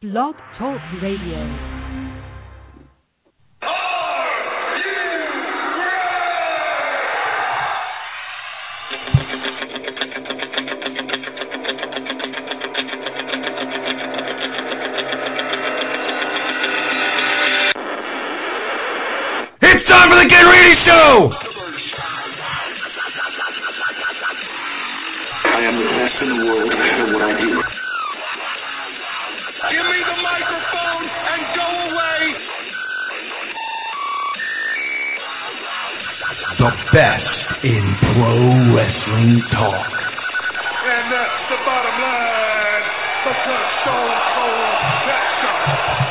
Blog Talk Radio. It's time for the Ken Reedy Show! I am the best in the world at what I do. Give me the microphone and go away! The best in pro wrestling talk. And that's the bottom line, because Stone Cold Jackson.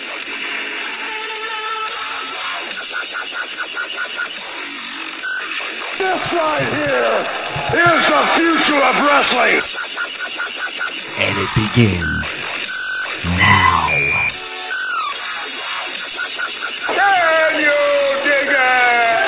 This right here is the future of wrestling. And it begins now. Can you dig it?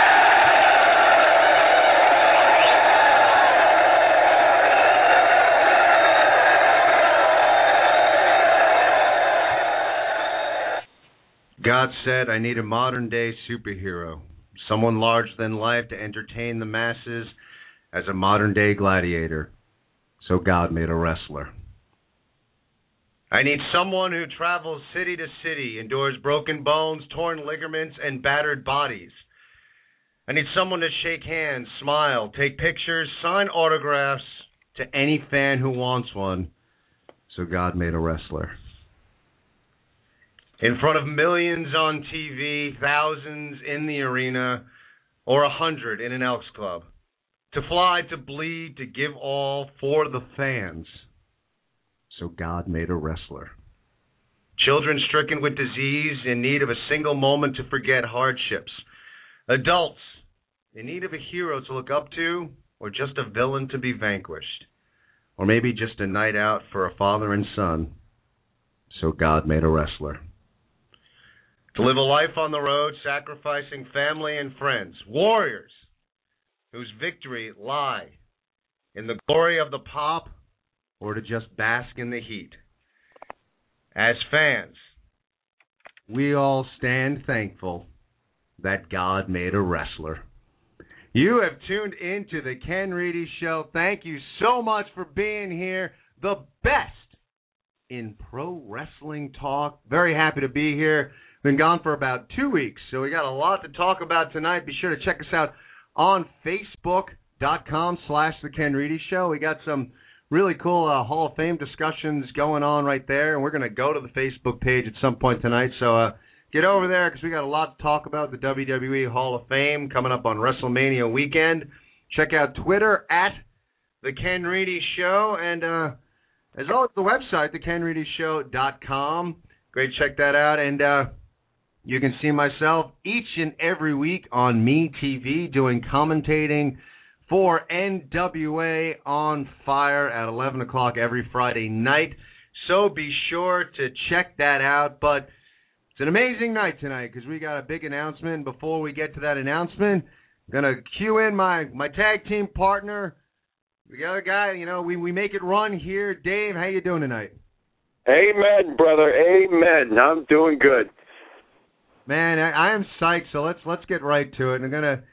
God said, I need a modern-day superhero, someone larger than life to entertain the masses as a modern-day gladiator. So God made a wrestler. I need someone who travels city to city, endures broken bones, torn ligaments, and battered bodies. I need someone to shake hands, smile, take pictures, sign autographs to any fan who wants one. So God made a wrestler. In front of millions on TV, thousands in the arena, or 100 in an Elks Club. To fly, to bleed, to give all for the fans. So God made a wrestler. Children stricken with disease, in need of a single moment to forget hardships. Adults in need of a hero to look up to, or just a villain to be vanquished. Or maybe just a night out for a father and son. So God made a wrestler. To live a life on the road, sacrificing family and friends. Warriors whose victory lie in the glory of the pop, or to just bask in the heat. As fans, we all stand thankful that God made a wrestler. You have tuned into the Ken Reedy Show. Thank you so much for being here. The best in pro wrestling talk. Very happy to be here. Been gone for about 2 weeks, so we got a lot to talk about tonight. Be sure to check us out on Facebook.com/The Ken Reedy Show. We got some really cool Hall of Fame discussions going on right there, and we're going to go to the Facebook page at some point tonight. So get over there because we got a lot to talk about. The WWE Hall of Fame coming up on WrestleMania weekend. Check out Twitter at The Ken Reedy Show, and as always, the website, thekenreedyshow.com. Great, check that out, and you can see myself each and every week on MeTV doing commentating for NWA On Fire at 11 o'clock every Friday night. So be sure to check that out. But it's an amazing night tonight because we got a big announcement. Before we get to that announcement, I'm going to cue in my tag team partner, the other guy. You know, we make it run here. Dave, how you doing tonight? Amen, brother. Amen. I'm doing good. Man, I am psyched. So let's get right to it. I'm gonna,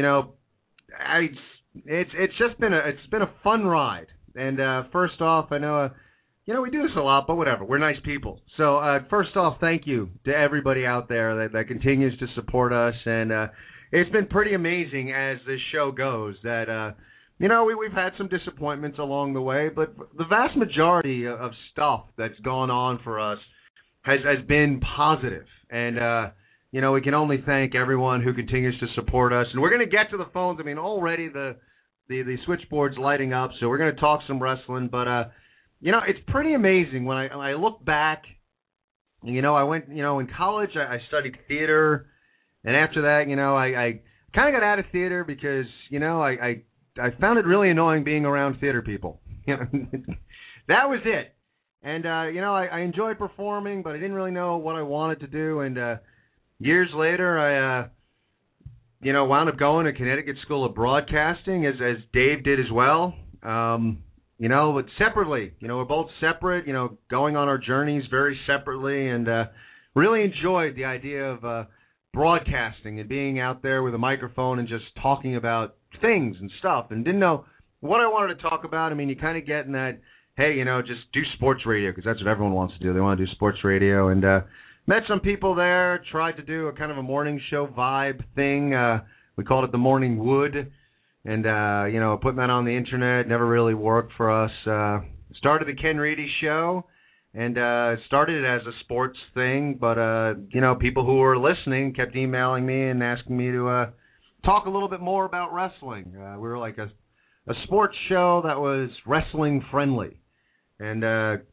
it's been a fun ride. And first off, I know, we do this a lot, but whatever. We're nice people. So first off, thank you to everybody out there that continues to support us. And it's been pretty amazing as this show goes. That we've had some disappointments along the way, but the vast majority of stuff that's gone on for us has been positive. And we can only thank everyone who continues to support us. And we're going to get to the phones. I mean, already the switchboard's lighting up, so we're going to talk some wrestling. But, it's pretty amazing when I look back. I went, in college I studied theater. And after that, I kind of got out of theater because, I found it really annoying being around theater people. That was it. And, I enjoyed performing, but I didn't really know what I wanted to do. And years later, I, wound up going to Connecticut School of Broadcasting, as Dave did as well. but separately. We're both separate, going on our journeys very separately, and really enjoyed the idea of broadcasting and being out there with a microphone and just talking about things and stuff, and didn't know what I wanted to talk about. I mean, you kind of get in that, hey, just do sports radio, because that's what everyone wants to do. They want to do sports radio, and met some people there, tried to do a kind of a morning show vibe thing. We called it the Morning Wood, and, putting that on the internet never really worked for us. Started the Ken Reedy Show, and started it as a sports thing, but, people who were listening kept emailing me and asking me to talk a little bit more about wrestling. We were like a sports show that was wrestling friendly. And,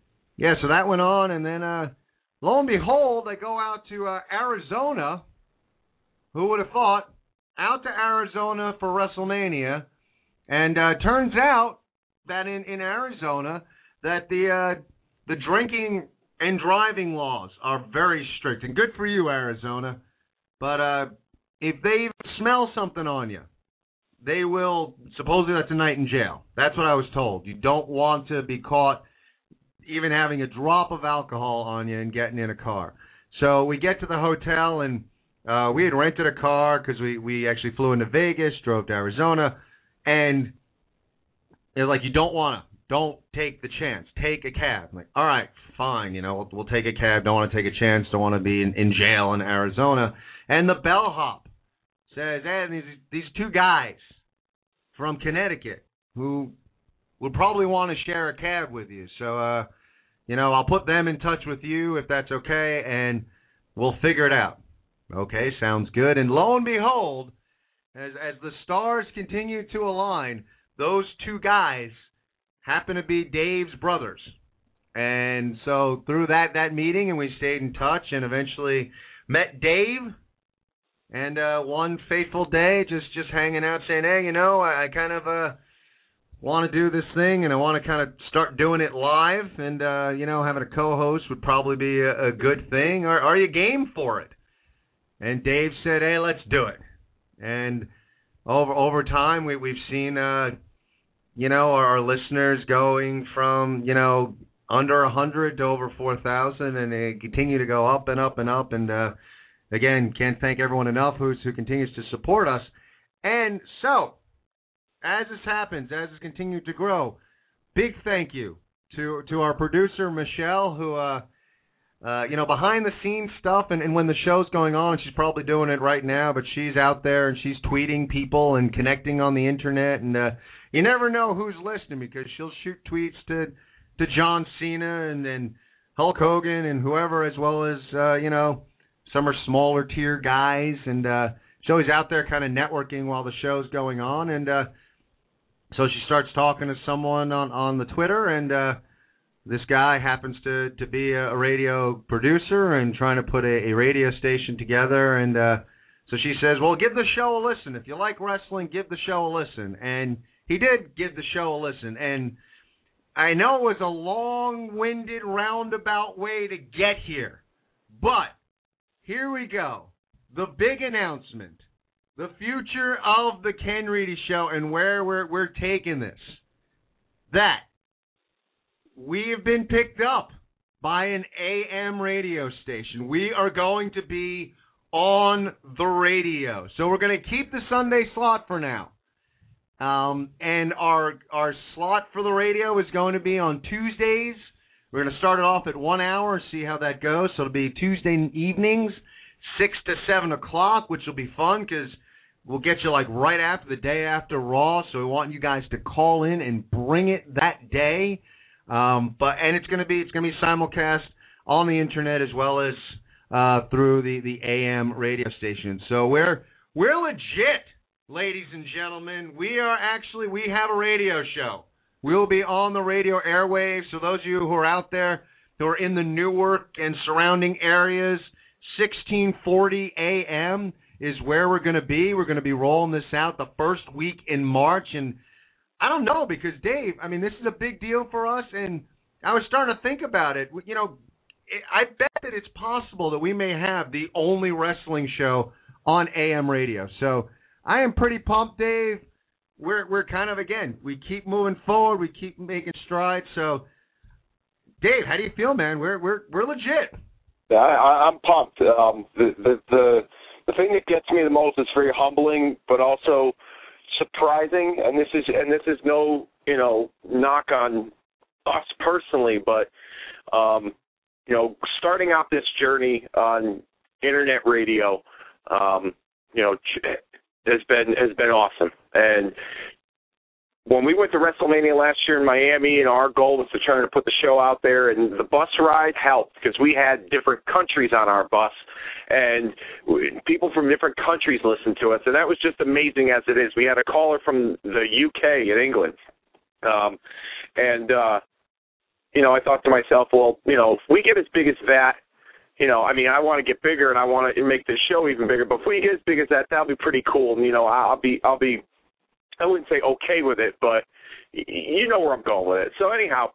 so that went on, and then lo and behold, I go out to Arizona. Who would have thought? Out to Arizona for WrestleMania, and turns out that in Arizona that the drinking and driving laws are very strict, and good for you, Arizona. But if they even smell something on you, they will, supposedly that's a night in jail. That's what I was told. You don't want to be caught even having a drop of alcohol on you and getting in a car. So we get to the hotel, and we had rented a car because we actually flew into Vegas, drove to Arizona, and they're like, you don't take the chance. Take a cab. I'm like, all right, fine, we'll take a cab. Don't want to take a chance. Don't want to be in jail in Arizona. And the bellhop says, hey, these two guys from Connecticut who would probably want to share a cab with you. So, I'll put them in touch with you if that's okay, and we'll figure it out. Okay, sounds good. And lo and behold, as the stars continue to align, those two guys happen to be Dave's brothers. And so through that meeting, and we stayed in touch and eventually met Dave. And one fateful day, just hanging out, saying, hey, I kind of want to do this thing, and I want to kind of start doing it live. And, having a co-host would probably be a good thing. Are you game for it? And Dave said, hey, let's do it. And over time, we've seen, our listeners going from, under 100 to over 4,000, and they continue to go up and up and up. And, again, can't thank everyone enough who continues to support us. And so, as this happens, as this continues to grow, big thank you to our producer, Michelle, who, behind the scenes stuff, and when the show's going on, she's probably doing it right now, but she's out there and she's tweeting people and connecting on the internet, and you never know who's listening, because she'll shoot tweets to John Cena and Hulk Hogan and whoever, as well as, some are smaller tier guys, and she's always out there kind of networking while the show's going on, and so she starts talking to someone on the Twitter, and this guy happens to be a radio producer and trying to put a radio station together. And so she says, well, give the show a listen. If you like wrestling, give the show a listen. And he did give the show a listen. And I know it was a long-winded, roundabout way to get here. But here we go. The big announcement. The future of the Ken Reedy Show and where we're taking this. That we have been picked up by an AM radio station. We are going to be on the radio. So we're going to keep the Sunday slot for now. And our slot for the radio is going to be on Tuesdays. We're going to start it off at 1 hour, see how that goes. So it'll be Tuesday evenings, 6 to 7 o'clock, which will be fun because we'll get you like right after the day after Raw. So we want you guys to call in and bring it that day. And it's going to be simulcast on the internet as well as through the AM radio station. So we're legit, ladies and gentlemen. We have a radio show. We'll be on the radio airwaves. So those of you who are out there who are in the Newark and surrounding areas, 1640 AM is where we're going to be. We're going to be rolling this out the first week in March, and I don't know, because Dave, this is a big deal for us, and I was starting to think about it. I bet that it's possible that we may have the only wrestling show on AM radio. So I am pretty pumped, Dave. We're kind of, again, we keep moving forward. We keep making stride. So, Dave, how do you feel, man? We're legit. Yeah, I'm pumped. The thing that gets me the most is very humbling, but also surprising. And this is no knock on us personally, but starting out this journey on internet radio, has been awesome. And when we went to WrestleMania last year in Miami, and our goal was to try to put the show out there, and the bus ride helped because we had different countries on our bus, and people from different countries listened to us, and that was just amazing as it is. We had a caller from the UK in England, I thought to myself, well, if we get as big as that, I want to get bigger, and I want to make the show even bigger. But if we get as big as that, that'll be pretty cool. And I'll be. I wouldn't say okay with it, but you know where I'm going with it. So anyhow,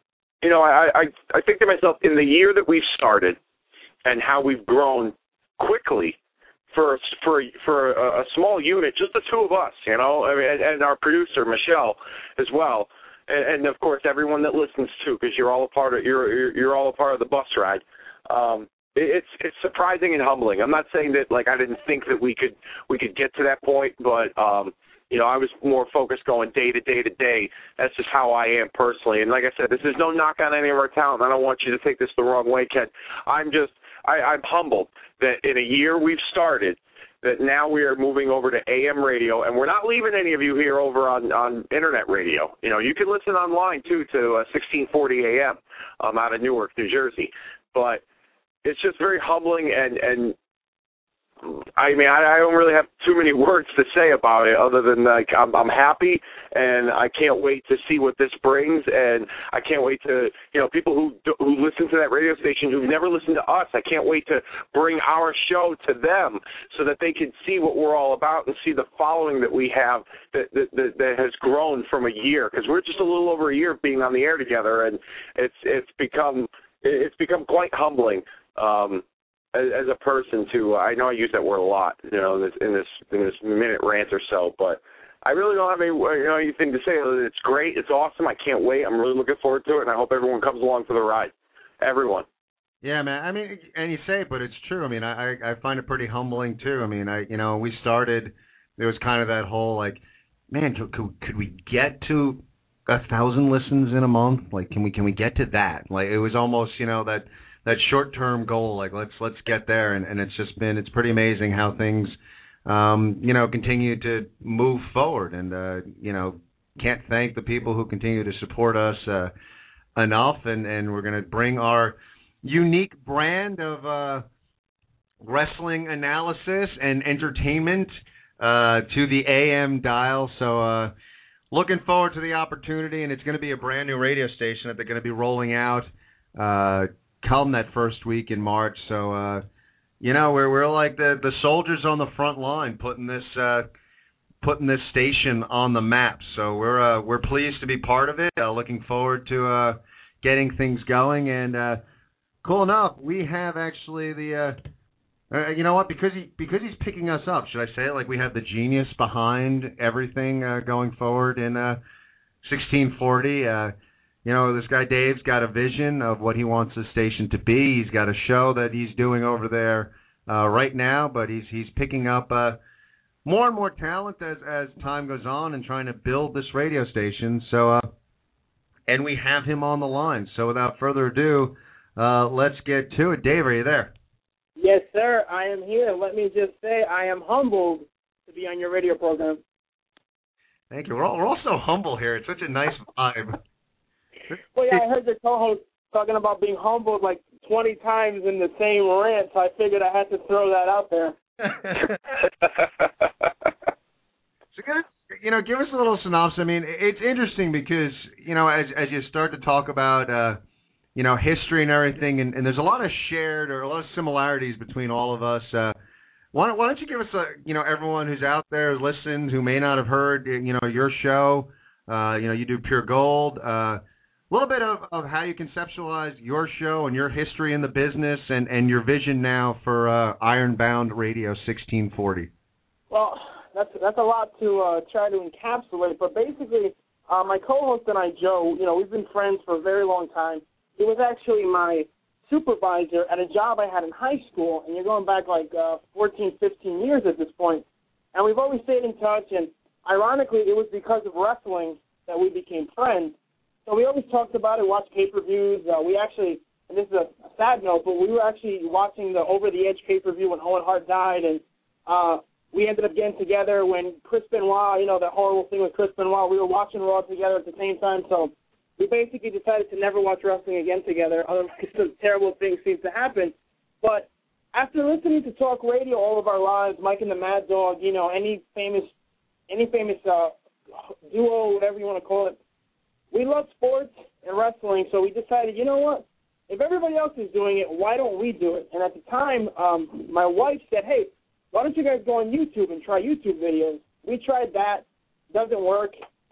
I think to myself, in the year that we've started and how we've grown quickly for a small unit, just the two of us, and our producer Michelle as well, and of course everyone that listens too, because you're all a part of the bus ride. It's surprising and humbling. I'm not saying that I didn't think that we could get to that point, but I was more focused going day to day to day. That's just how I am personally. And like I said, this is no knock on any of our talent. I don't want you to take this the wrong way, Ken. I'm humbled that in a year we've started, that now we are moving over to AM radio, and we're not leaving any of you here over on internet radio. You can listen online too to 1640 AM out of Newark, New Jersey. But it's just very humbling, and I don't really have too many words to say about it other than I'm happy, and I can't wait to see what this brings, and I can't wait to people who listen to that radio station who've never listened to us. I can't wait to bring our show to them so that they can see what we're all about and see the following that we have that has grown from a year, because we're just a little over a year of being on the air together, and it's become quite humbling. As a person too, I know I use that word a lot, in this minute rant or so, but I really don't have anything to say. It's great, it's awesome. I can't wait. I'm really looking forward to it, and I hope everyone comes along for the ride. Everyone. Yeah, man. And you say it, but it's true. I find it pretty humbling too. We started. There was kind of that whole man, could we get to 1,000 listens in a month? Can we get to that? It was almost that short-term goal, let's get there, and it's pretty amazing how things, continue to move forward, and can't thank the people who continue to support us enough, and we're going to bring our unique brand of wrestling analysis and entertainment to the AM dial. So looking forward to the opportunity, and it's going to be a brand new radio station that they're going to be rolling out come that first week in March. So we're like the soldiers on the front line putting this station on the map. So we're pleased to be part of it. Looking forward to getting things going, and cool enough, we have actually the because he's picking us up, should I say it, we have the genius behind everything going forward in 1640. This guy Dave's got a vision of what he wants the station to be. He's got a show that he's doing over there right now, but he's picking up more and more talent as time goes on and trying to build this radio station. So, and we have him on the line. So without further ado, let's get to it. Dave, are you there? Yes, sir. I am here. Let me just say I am humbled to be on your radio program. Thank you. We're all so humble here. It's such a nice vibe. Well, yeah, I heard the co-host talking about being humbled 20 times in the same rant, so I figured I had to throw that out there. So, give us a little synopsis. It's interesting because, as you start to talk about, history and everything, and there's a lot of shared or a lot of similarities between all of us. Why don't you give us, everyone who's out there who listens, who may not have heard, your show, you do Pure Gold, a little bit of how you conceptualize your show and your history in the business and your vision now for Ironbound Radio 1640. Well, that's a lot to try to encapsulate, but basically my co-host and I, Joe, we've been friends for a very long time. He was actually my supervisor at a job I had in high school, and you're going back like 14, 15 years at this point. And we've always stayed in touch, and ironically, it was because of wrestling that we became friends. So we always talked about it, watched pay-per-views. We actually, and this is a sad note, but we were actually watching the Over the Edge pay-per-view when Owen Hart died, and we ended up getting together when Chris Benoit, that horrible thing with Chris Benoit, we were watching Raw together at the same time. So we basically decided to never watch wrestling again together, otherwise some terrible things seem to happen. But after listening to talk radio all of our lives, Mike and the Mad Dog, any famous duo, whatever you want to call it, we love sports and wrestling, so we decided, you know what, if everybody else is doing it, why don't we do it? And at the time, my wife said, hey, why don't you guys go on YouTube and try YouTube videos? We tried that. Doesn't work.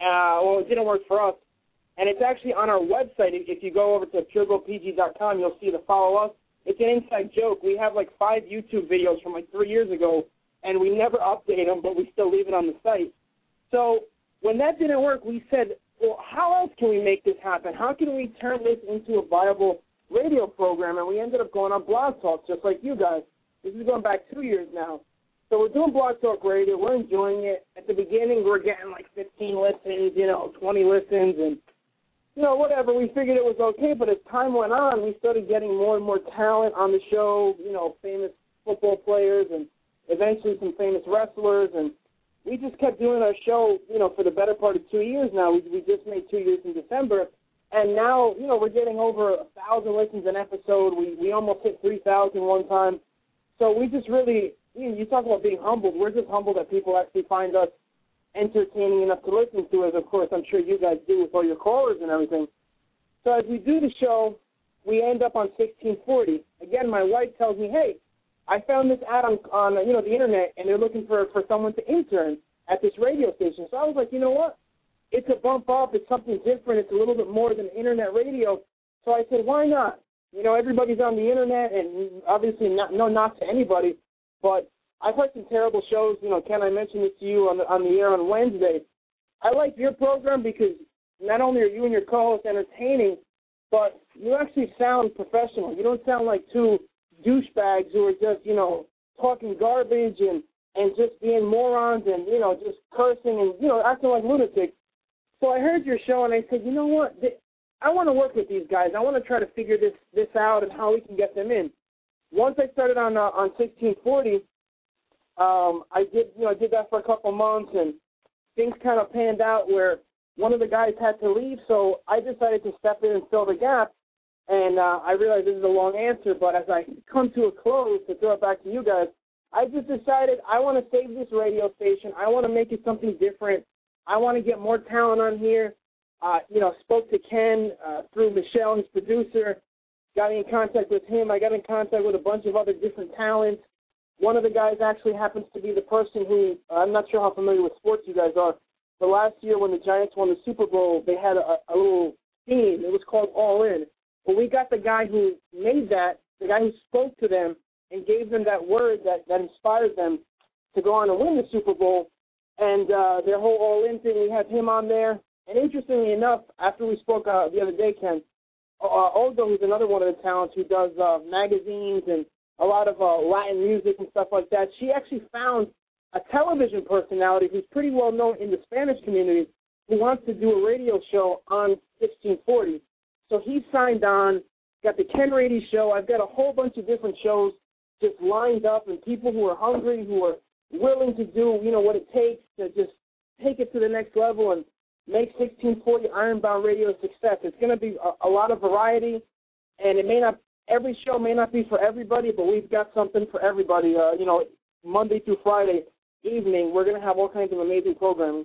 It didn't work for us. And it's actually on our website. If you go over to puregoldpg.com, you'll see the follow us. It's an inside joke. We have like 5 YouTube videos from like 3 years ago, and we never update them, but we still leave it on the site. So when that didn't work, we said, well, how else can we make this happen? How can we turn this into a viable radio program? And we ended up going on Blog Talk, just like you guys. This is going back 2 years now. So we're doing Blog Talk Radio. We're enjoying it. At the beginning, we're getting like 15 listens, 20 listens, and, whatever. We figured it was okay, but as time went on, we started getting more and more talent on the show, famous football players and eventually some famous wrestlers, and we just kept doing our show, for the better part of 2 years now. We just made 2 years in December, and now, we're getting over 1,000 listens an episode. We almost hit 3,000 one time. So we just really, you talk about being humbled. We're just humbled that people actually find us entertaining enough to listen to, as of course I'm sure you guys do with all your callers and everything. So as we do the show, we end up on 1640. Again, my wife tells me, hey, I found this ad on the internet, and they're looking for someone to intern at this radio station. So I was like, you know what? It's a bump up. It's something different. It's a little bit more than internet radio. So I said, why not? Everybody's on the internet, and obviously no knock to anybody, but I've heard some terrible shows. Ken, I mentioned this to you on the air on Wednesday. I like your program because not only are you and your co-host entertaining, but you actually sound professional. You don't sound like two douchebags who are just, talking garbage and just being morons and, just cursing and, acting like lunatics. So I heard your show, and I said, you know what? I want to work with these guys. I want to try to figure this out and how we can get them in. Once I started on 1640, I did that for a couple months, and things kind of panned out where one of the guys had to leave, so I decided to step in and fill the gap. And I realize this is a long answer, but as I come to a close to throw it back to you guys, I just decided I want to save this radio station. I want to make it something different. I want to get more talent on here. Spoke to Ken through Michelle, his producer, got me in contact with him. I got in contact with a bunch of other different talents. One of the guys actually happens to be the person who, I'm not sure how familiar with sports you guys are, but last year when the Giants won the Super Bowl, they had a little theme. It was called All In. But we got the guy who made that, the guy who spoke to them and gave them that word that inspired them to go on and win the Super Bowl. And their whole all-in thing, we had him on there. And interestingly enough, after we spoke the other day, Ken, Olga, who's another one of the talents who does magazines and a lot of Latin music and stuff like that, she actually found a television personality who's pretty well known in the Spanish community who wants to do a radio show on 1640. So he signed on, got the Ken Rady Show. I've got a whole bunch of different shows just lined up, and people who are hungry, who are willing to do, what it takes to just take it to the next level and make 1640 Ironbound Radio a success. It's going to be a lot of variety, and every show may not be for everybody, but we've got something for everybody. Monday through Friday evening, we're going to have all kinds of amazing programming.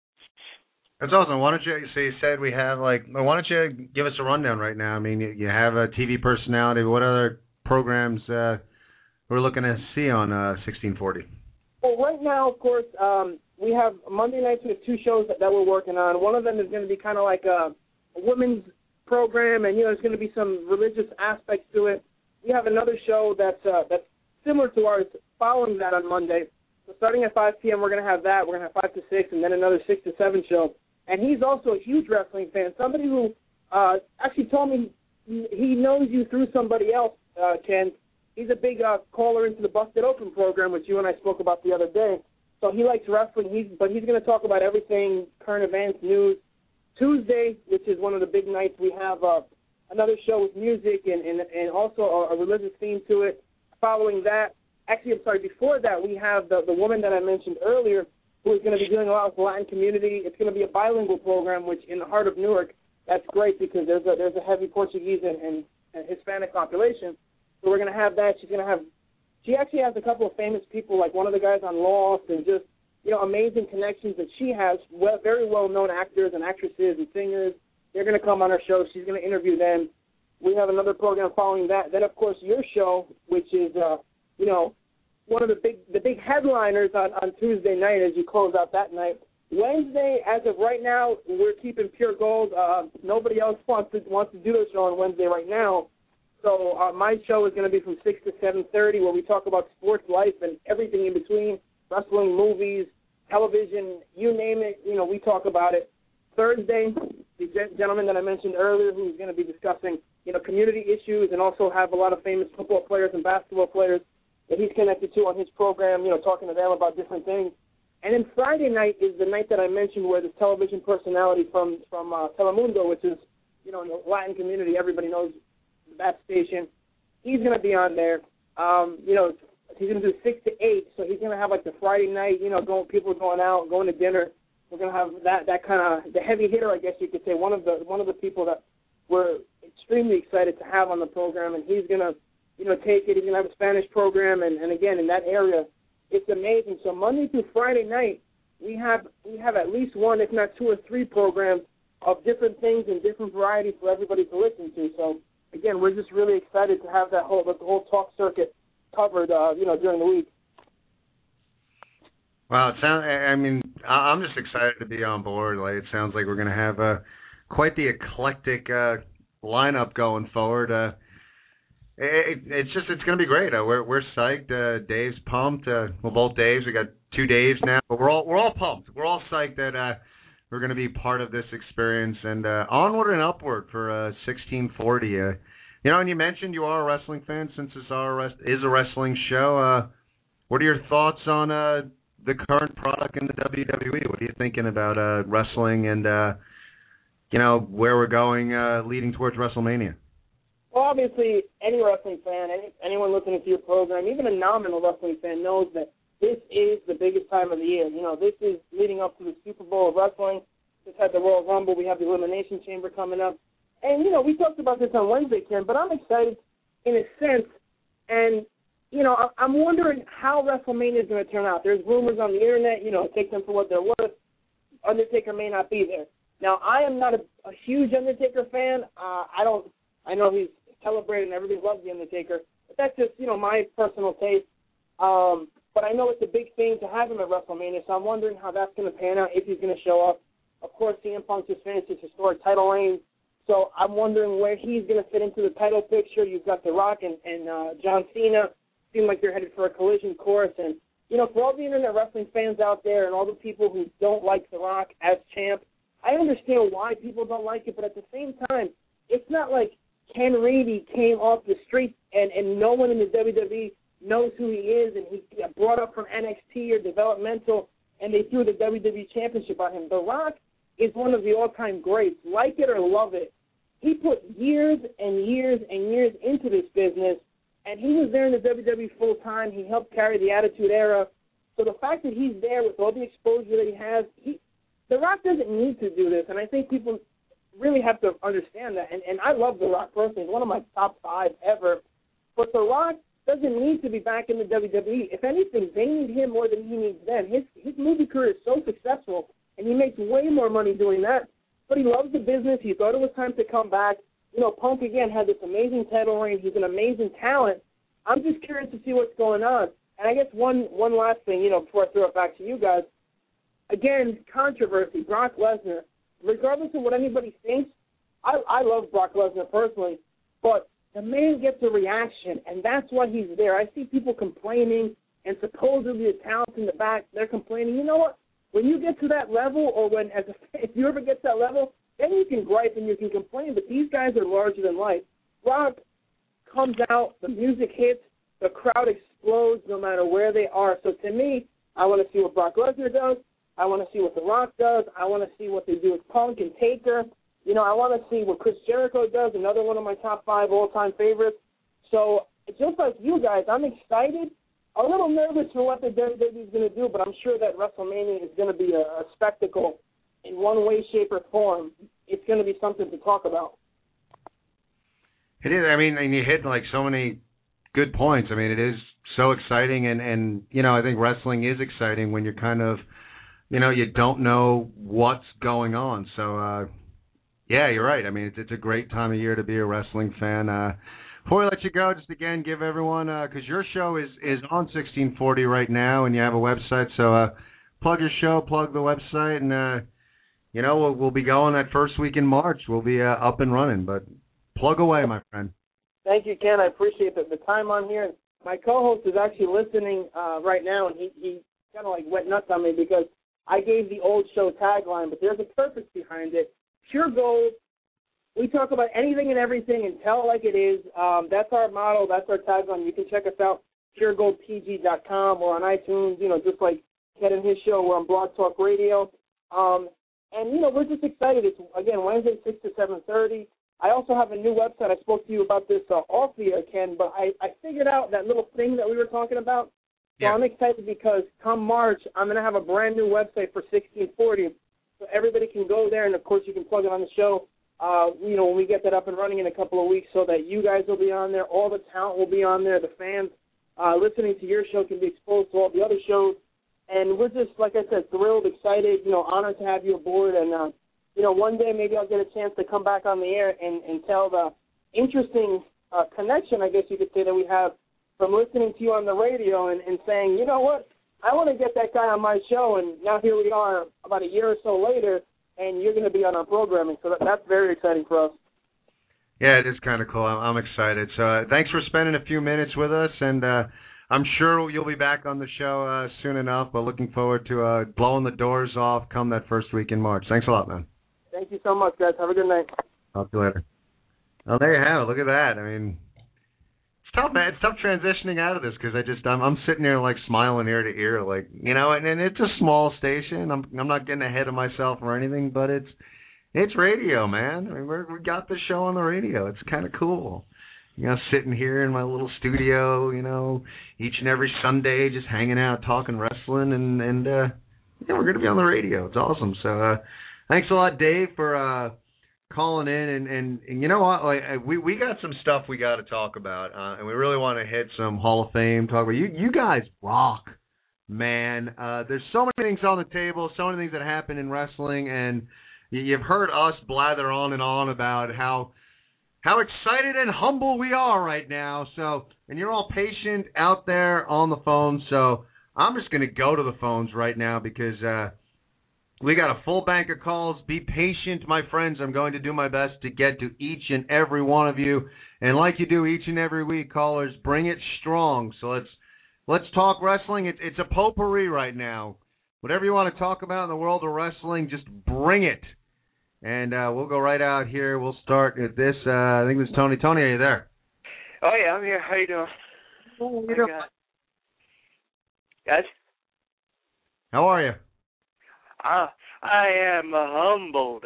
That's awesome. Why don't you, so you said we have why don't you give us a rundown right now? I mean, you have a TV personality. What other programs we're looking to see on 1640? Well, right now, of course, we have Monday nights. We have 2 shows that we're working on. One of them is going to be kind of like a women's program, and there's going to be some religious aspects to it. We have another show that's similar to ours, following that on Monday. So starting at 5 p.m., we're going to have that. We're going to have 5 to 6, and then another 6 to 7 show. and he's also a huge wrestling fan. Somebody who actually told me he knows you through somebody else, Ken. He's a big caller into the Busted Open program, which you and I spoke about the other day. So he likes wrestling, but he's going to talk about everything, current events, news. Tuesday, which is one of the big nights, we have another show with music and also a religious theme to it. Following that, before that, we have the woman that I mentioned earlier who is going to be doing a lot with the Latin community. It's going to be a bilingual program, which in the heart of Newark, that's great because there's a heavy Portuguese and Hispanic population. So we're going to have that. She actually has a couple of famous people, like one of the guys on Lost, and just, amazing connections that she has, very well-known actors and actresses and singers. They're going to come on our show. She's going to interview them. We have another program following that. Then, of course, your show, which is, one of the big headliners on Tuesday night as you close out that night. Wednesday, as of right now, we're keeping pure gold. Nobody else wants to do their show on Wednesday right now. So my show is going to be from 6 to 7:30, where we talk about sports, life, and everything in between, wrestling, movies, television, you name it. We talk about it. Thursday, the gentleman that I mentioned earlier, who's going to be discussing, community issues, and also have a lot of famous football players and basketball players that he's connected to on his program, talking to them about different things. And then Friday night is the night that I mentioned where this television personality from Telemundo, which is, in the Latin community, everybody knows that station. He's going to be on there. He's going to do 6 to 8, so he's going to have like the Friday night, people going out, going to dinner. We're going to have that kind of the heavy hitter, I guess you could say, one of the people that we're extremely excited to have on the program, and he's going to, take it. He's going to have a Spanish program, and again, in that area, it's amazing. So Monday through Friday night, we have at least one, if not 2 or 3 programs of different things and different varieties for everybody to listen to. So again, we're just really excited to have the whole talk circuit covered, during the week. Wow, I'm just excited to be on board. Like, it sounds like we're going to have quite the eclectic lineup going forward. It's going to be great. We're psyched. Dave's pumped. Both Daves. We got 2 Daves now, but we're all pumped. We're all psyched that we're going to be part of this experience and onward and upward for 1640. And you mentioned you are a wrestling fan since this is a wrestling show. What are your thoughts on the current product in the WWE? What are you thinking about wrestling and, where we're going leading towards WrestleMania? Well, obviously, any wrestling fan, anyone listening to your program, even a nominal wrestling fan knows that this is the biggest time of the year. This is leading up to the Super Bowl of wrestling. Just had the Royal Rumble. We have the Elimination Chamber coming up. And, we talked about this on Wednesday, Ken, but I'm excited in a sense. And, I'm wondering how WrestleMania is going to turn out. There's rumors on the Internet, take them for what they're worth. Undertaker may not be there. Now, I am not a huge Undertaker fan. I know he's celebrated and everybody loves The Undertaker, but that's just, my personal taste. But I know it's a big thing to have him at WrestleMania, so I'm wondering how that's going to pan out, if he's going to show up. Of course, CM Punk just finished his historic title reign, so I'm wondering where he's going to fit into the title picture. You've got The Rock and John Cena. Seem like they're headed for a collision course. And, for all the Internet wrestling fans out there and all the people who don't like The Rock as champ, I understand why people don't like it, but at the same time, it's not like Ken Reedy came off the street and no one in the WWE knows who he is, and he got brought up from NXT or developmental, and they threw the WWE Championship on him. The Rock is one of the all-time greats. Like it or love it, he put years and years and years into this business, and he was there in the WWE full-time. He helped carry the Attitude Era. So the fact that he's there with all the exposure that he has, The Rock doesn't need to do this, and I think people really have to understand that. And I love The Rock personally. He's one of my top 5 ever. But The Rock doesn't need to be back in the WWE. If anything, they need him more than he needs them. His movie career is so successful, and he makes way more money doing that. But he loves the business. He thought it was time to come back. Punk, again, had this amazing title reign. He's an amazing talent. I'm just curious to see what's going on. And I guess one last thing, before I throw it back to you guys. Again, controversy, Brock Lesnar. Regardless of what anybody thinks, I love Brock Lesnar personally, but the man gets a reaction, and that's why he's there. I see people complaining, and supposedly the talent in the back, they're complaining. You know what? when you get to that level, or when if you ever get to that level, then you can gripe and you can complain. But these guys are larger than life. Rock comes out, the music hits, the crowd explodes no matter where they are. So to me, I want to see what Brock Lesnar does. I want to see what The Rock does. I want to see what they do with Punk and Taker. You know, I want to see what Chris Jericho does, another one of my top 5 all-time favorites. So just like you guys, I'm excited, a little nervous for what the WWE is going to do, but I'm sure that WrestleMania is going to be a spectacle in one way, shape, or form. It's going to be something to talk about. It is. I mean, and you hit like so many good points. I mean, it is so exciting, and you know, I think wrestling is exciting when you're kind of, you know, you don't know what's going on. So, yeah, you're right. I mean, it's a great time of year to be a wrestling fan. Before we let you go, just again, give everyone, because your show is on 1640 right now, and you have a website. So, plug your show, plug the website, and you know, we'll be going that first week in March. We'll be up and running, but plug away, my friend. Thank you, Ken. I appreciate the time on here. My co-host is actually listening right now, and he kind of like went nuts on me because I gave the old show tagline, but there's a purpose behind it. Pure Gold. We talk about anything and everything and tell it like it is. That's our motto. That's our tagline. You can check us out, puregoldpg.com, or on iTunes, you know, just like Ken and his show. We're on Blog Talk Radio. And, you know, we're just excited. It's, again, Wednesday, 6 to 7:30. I also have a new website. I spoke to you about this off the air, Ken, but I figured out that little thing that we were talking about. So yeah. I'm excited because come March, I'm going to have a brand new website for 1640. So everybody can go there, and, of course, you can plug it on the show, you know, when we get that up and running in a couple of weeks, so that you guys will be on there. All the talent will be on there. The fans listening to your show can be exposed to all the other shows. And we're just, like I said, thrilled, excited, you know, honored to have you aboard. And, you know, one day maybe I'll get a chance to come back on the air and tell the interesting connection, I guess you could say, that we have from listening to you on the radio and saying, you know what, I want to get that guy on my show. And now here we are about a year or so later, and you're going to be on our programming. So that's very exciting for us. Yeah, it is kind of cool. I'm excited. So thanks for spending a few minutes with us, and I'm sure you'll be back on the show soon enough, but looking forward to blowing the doors off come that first week in March. Thanks a lot, man. Thank you so much, guys. Have a good night. Talk to you later. Well, there you have it. Look at that. I mean, it's tough, man. It's tough transitioning out of this because I'm sitting there like smiling ear to ear, like, you know, and it's a small station. I'm not getting ahead of myself or anything, but it's radio, man. I mean, we got the show on the radio. It's kind of cool. You know, sitting here in my little studio, you know, each and every Sunday, just hanging out, talking wrestling, and yeah, we're going to be on the radio. It's awesome. So thanks a lot, Dave, for calling in. And you know what? Like, we got some stuff we got to talk about, and we really want to hit some Hall of Fame talk about. You guys rock, man. There's so many things on the table, so many things that happen in wrestling, and you've heard us blather on and on about how excited and humble we are right now. So, and you're all patient out there on the phone. So I'm just going to go to the phones right now because we got a full bank of calls. Be patient, my friends. I'm going to do my best to get to each and every one of you. And like you do each and every week, callers, bring it strong. So let's talk wrestling. It's a potpourri right now. Whatever you want to talk about in the world of wrestling, just bring it. And we'll go right out here. We'll start at this. I think this is Tony. Tony, are you there? Oh, yeah, I'm here. How you doing? Oh, you doing? Guys? How are you? I am humbled.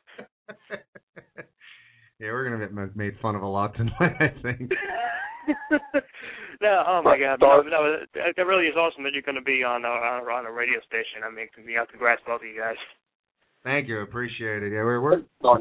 Yeah, we're going to get made fun of a lot tonight, I think. No, oh, my God. No, it really is awesome that you're going to be on a radio station. I mean, congrats to both of you guys. Thank you. Appreciate it. Yeah, we're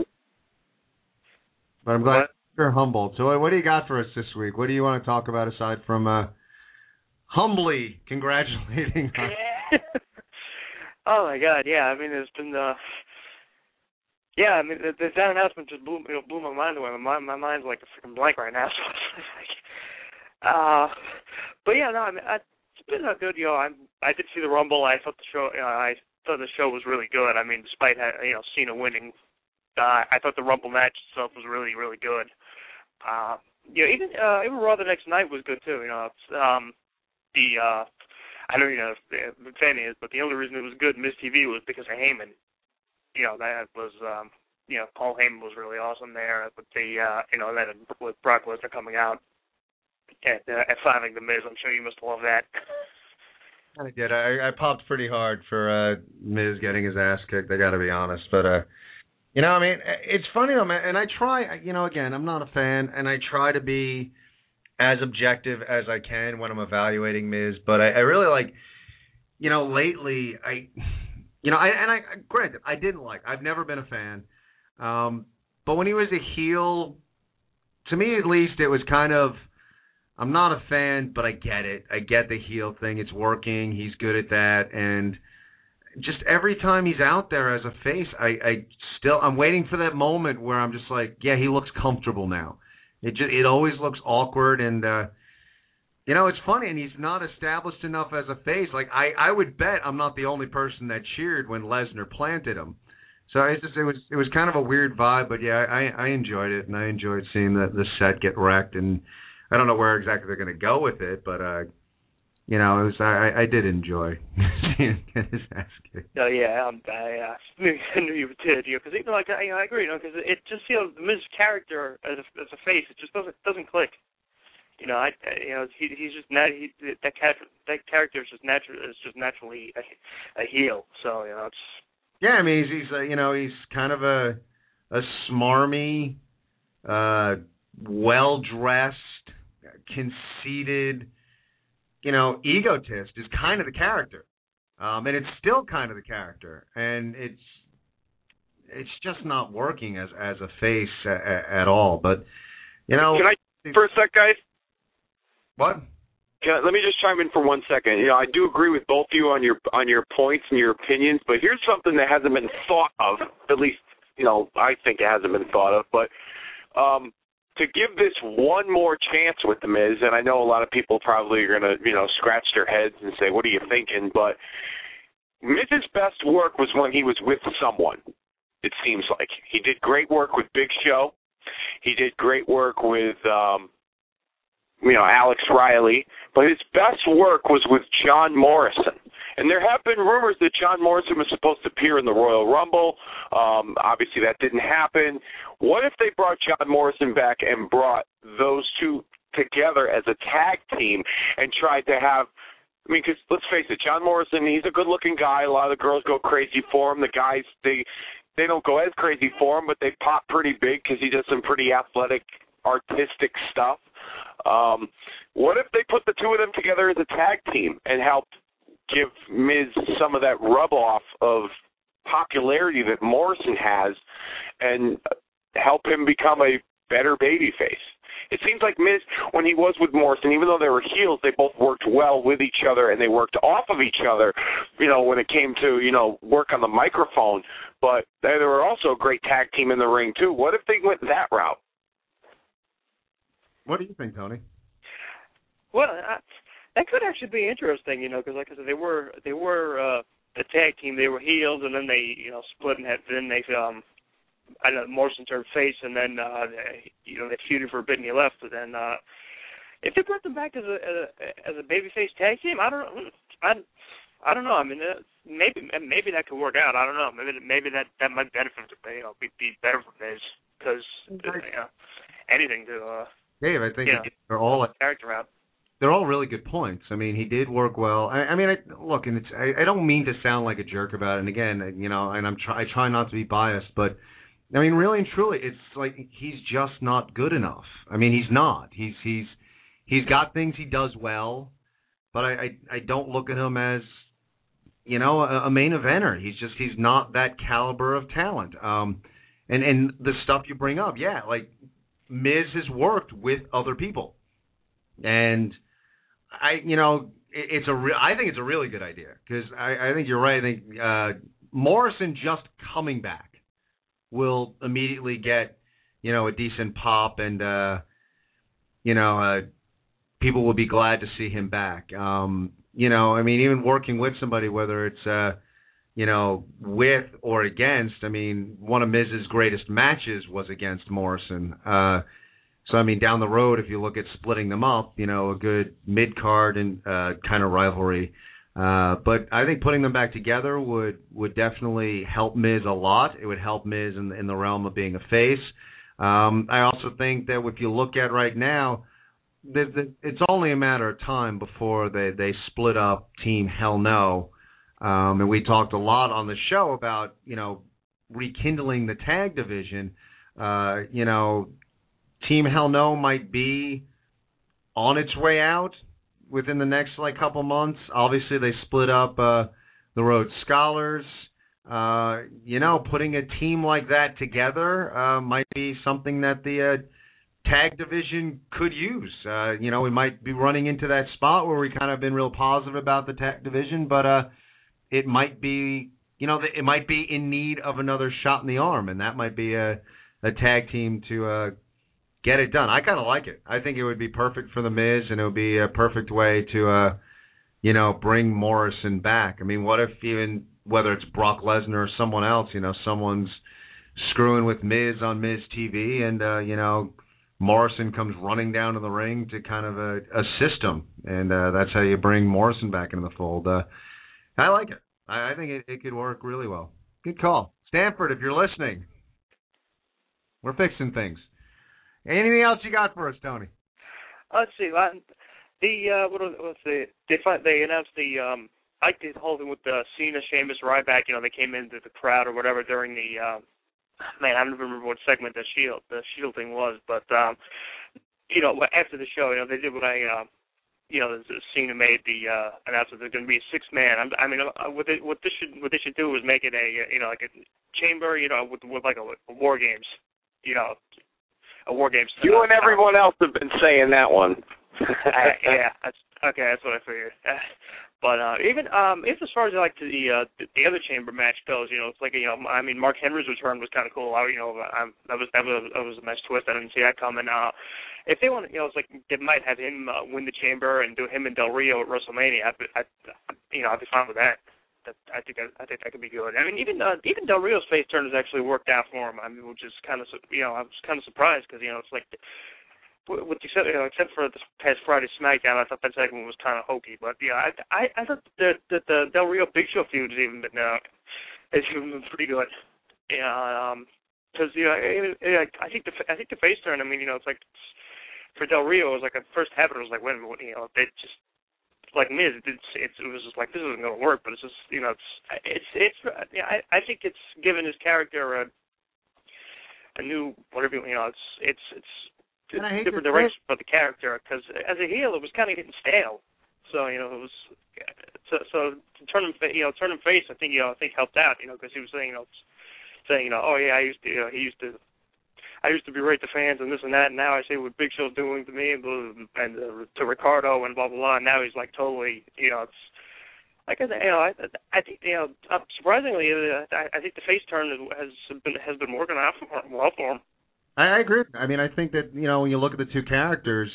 but I'm glad you're humbled. So what do you got for us this week? What do you want to talk about aside from humbly congratulating us? Oh, my God, yeah. I mean, there's been yeah, I mean, that announcement just blew my mind away. My mind's like a freaking blank right now. So it's like, but, yeah, no, I mean, it's been a good, you know, I did see the Rumble. I thought the show, you know, I thought the show was really good. I mean, despite, you know, Cena winning, I thought the Rumble match itself was really, really good. You know, even Raw the next night was good too. You know, I know you're not a fan of his, but the only reason it was good in Miz TV was because of Heyman. That was, Paul Heyman was really awesome there with the, then with Brock Lesnar coming out and finding the Miz. I'm sure you must love that. I did. I popped pretty hard for Miz getting his ass kicked. I got to be honest, but it's funny though, man. And I try. Again, I'm not a fan, and I try to be as objective as I can when I'm evaluating Miz. But I really like, lately granted, I didn't like. I've never been a fan. But when he was a heel, to me at least, it was kind of. I'm not a fan, but I get it. I get the heel thing. It's working. He's good at that. And just every time he's out there as a face, I'm waiting for that moment where I'm just like, yeah, he looks comfortable now. It always looks awkward. And, it's funny. And he's not established enough as a face. Like, I would bet I'm not the only person that cheered when Lesnar planted him. So it was kind of a weird vibe. But, yeah, I enjoyed it. And I enjoyed seeing the set get wrecked. And I don't know where exactly they're going to go with it, but it was I did enjoy seeing his ass kicked. Oh yeah, I knew you did, because I agree, because it just Miz's character as a face, it just doesn't click. He's just that character is just naturally a heel. So it's. Yeah, I mean he's kind of a smarmy, well-dressed, conceited, egotist is kind of the character, and it's still kind of the character, and it's just not working as a face at all. But can I for a sec, guys? What? Let me just chime in for 1 second. I do agree with both of you on your points and your opinions, but here's something that hasn't been thought of. At least, I think it hasn't been thought of, but. To give this one more chance with The Miz, and I know a lot of people probably are going to, scratch their heads and say, what are you thinking? But Miz's best work was when he was with someone, it seems like. He did great work with Big Show. He did great work with, Alex Riley. But his best work was with John Morrison. And there have been rumors that John Morrison was supposed to appear in the Royal Rumble. Obviously, that didn't happen. What if they brought John Morrison back and brought those two together as a tag team and tried to have – because let's face it, John Morrison, he's a good-looking guy. A lot of the girls go crazy for him. The guys, they don't go as crazy for him, but they pop pretty big because he does some pretty athletic, artistic stuff. What if they put the two of them together as a tag team and helped give Miz some of that rub-off of popularity that Morrison has and help him become a better babyface? It seems like Miz, when he was with Morrison, even though they were heels, they both worked well with each other and they worked off of each other, when it came to, work on the microphone. But they were also a great tag team in the ring, too. What if they went that route? What do you think, Tony? Well, that could actually be interesting, because like I said, they were a tag team. They were heels, and then they, split and Morrison turned face, and then they feuded for a bit and he left. But then if they brought them back as a babyface tag team, I don't know. I mean, maybe that could work out. I don't know. Maybe that might benefit, be better for Miz because anything to. Dave, I think they're all character out. They're all really good points. I mean, he did work well. Look, and I don't mean to sound like a jerk about it. And again, and I try not to be biased, but I mean, really and truly, it's like he's just not good enough. I mean, he's not. He's got things he does well, but I don't look at him as a main eventer. He's not that caliber of talent. And the stuff you bring up, like Miz has worked with other people, and I think it's a really good idea because I think you're right. I think Morrison just coming back will immediately get a decent pop, and people will be glad to see him back. Even working with somebody, whether it's with or against. I mean, one of Miz's greatest matches was against Morrison. So, down the road, if you look at splitting them up, a good mid-card and kind of rivalry But I think putting them back together would definitely help Miz a lot. It would help Miz in the realm of being a face. I also think that if you look at right now, it's only a matter of time before they split up Team Hell No. And we talked a lot on the show about, rekindling the tag division. Team Hell No might be on its way out within the next couple months. Obviously, they split up the Rhodes Scholars. Putting a team like that together might be something that the tag division could use. We might be running into that spot where we kind of been real positive about the tag division, but it might be, it might be in need of another shot in the arm, and that might be a tag team to get it done. I kind of like it. I think it would be perfect for The Miz, and it would be a perfect way to, bring Morrison back. I mean, what if even, whether it's Brock Lesnar or someone else, someone's screwing with Miz on Miz TV, and, Morrison comes running down to the ring to kind of assist him, and that's how you bring Morrison back into the fold. I like it. I think it could work really well. Good call. Stanford, if you're listening, we're fixing things. Anything else you got for us, Tony? Let's see. They announced the whole thing with the Cena, Sheamus, Ryback. They came into the crowd or whatever during the I don't even remember what segment the Shield thing was, but after the show, they did what Cena made the announcement there's going to be a 6-man. What they should do is make it a a chamber, with like a War Games, a War Games. You and everyone else have been saying that one. That's what I figured. But even as far as the other chamber match goes, it's like Mark Henry's return was kind of cool. That was a nice twist. I didn't see that coming. If they want, it's like they might have him win the chamber and do him and Del Rio at WrestleMania. I'd be fine with that. I think that could be good. Even Del Rio's face turn has actually worked out for him. Which is kind of I was kind of surprised because it's like. Except for this past Friday SmackDown, I thought that segment was kind of hokey. But I thought that the Del Rio Big Show feud has even been pretty good. Because I think the face turn. It's like for Del Rio, it was like at first habit. It was like, wait a minute, they just like Miz. It was just like this isn't going to work. But it's just I think it's given his character a new whatever it's different direction for the character, because as a heel it was kind of getting stale. So it was so to turn him face. I think helped out. Because he was saying oh yeah, I used to berate the fans and this and that, and now I see what Big Show's doing to me and to Ricardo and blah blah blah. And now he's like totally it's like I think surprisingly I think the face turn has been working out well for him. I agree. I think that, when you look at the two characters,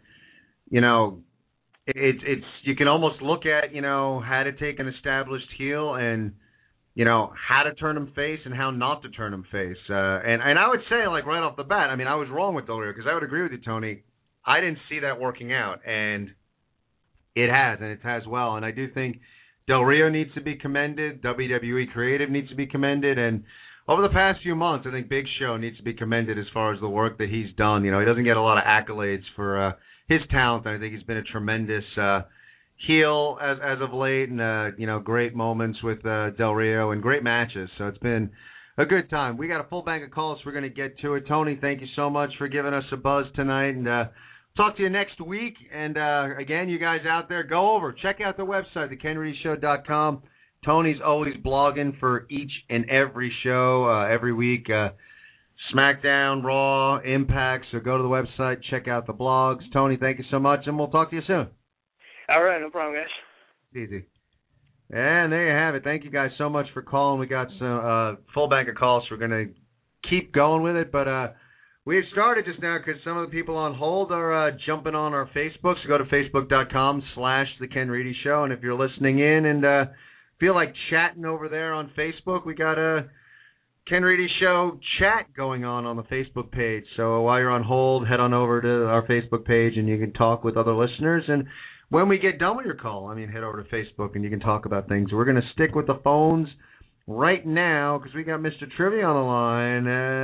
it's you can almost look at, how to take an established heel and, how to turn him face and how not to turn him face. And I would say, right off the bat, I was wrong with Del Rio, because I would agree with you, Tony. I didn't see that working out, and it has well. And I do think Del Rio needs to be commended. WWE Creative needs to be commended. And over the past few months, I think Big Show needs to be commended as far as the work that he's done. He doesn't get a lot of accolades for his talent. I think he's been a tremendous heel as of late, and great moments with Del Rio and great matches. So it's been a good time. We got a full bank of calls. We're going to get to it. Tony, thank you so much for giving us a buzz tonight, and talk to you next week. And again, you guys out there, go over, check out the website, thekenreedyshow.com. Tony's always blogging for each and every show, every week. SmackDown, Raw, Impact. So go to the website, check out the blogs. Tony, thank you so much, and we'll talk to you soon. All right, no problem, guys. Easy. And there you have it. Thank you guys so much for calling. We got some full bank of calls. So we're going to keep going with it, but we had started just now because some of the people on hold are jumping on our Facebook. So go to facebook.com/The Ken Reedy Show, and if you're listening in and feel like chatting over there on Facebook, we got a Ken Reedy Show chat going on the Facebook page. So while you're on hold, head on over to our Facebook page and you can talk with other listeners. And when we get done with your call, head over to Facebook and you can talk about things. We're going to stick with the phones right now because we got Mr. Trivia on the line.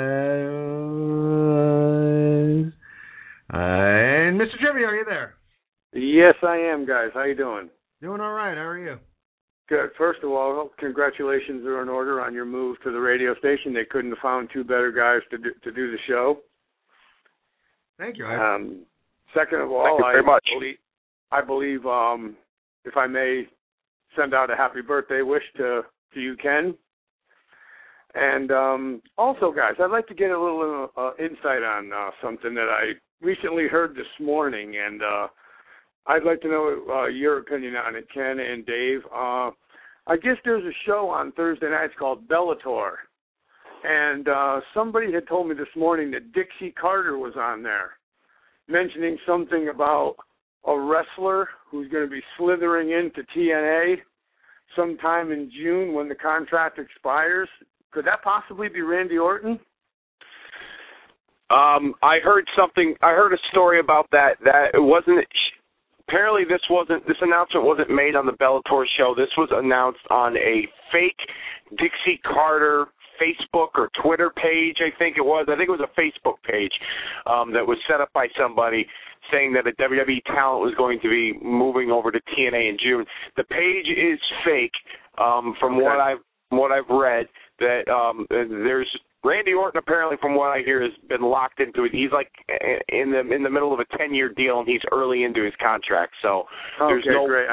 And Mr. Trivia, are you there? Yes, I am, guys. How you doing? Doing all right. How are you? Good. First of all, congratulations are in order on your move to the radio station. They couldn't have found two better guys to do the show. Thank you. Second of all, thank you very much. I believe, if I may send out a happy birthday wish to you, Ken. And also, guys, I'd like to get a little insight on something that I recently heard this morning, and I'd like to know your opinion on it, Ken and Dave. I guess there's a show on Thursday nights called Bellator, and somebody had told me this morning that Dixie Carter was on there, mentioning something about a wrestler who's going to be slithering into TNA sometime in June when the contract expires. Could that possibly be Randy Orton? I heard a story about that it wasn't. Apparently, this announcement wasn't made on the Bellator show. This was announced on a fake Dixie Carter Facebook or Twitter page, I think it was. I think it was a Facebook page that was set up by somebody saying that a WWE talent was going to be moving over to TNA in June. The page is fake from what I've read. That there's Randy Orton, apparently, from what I hear, has been locked into it. He's like in the middle of a 10-year deal, and he's early into his contract. So there's great.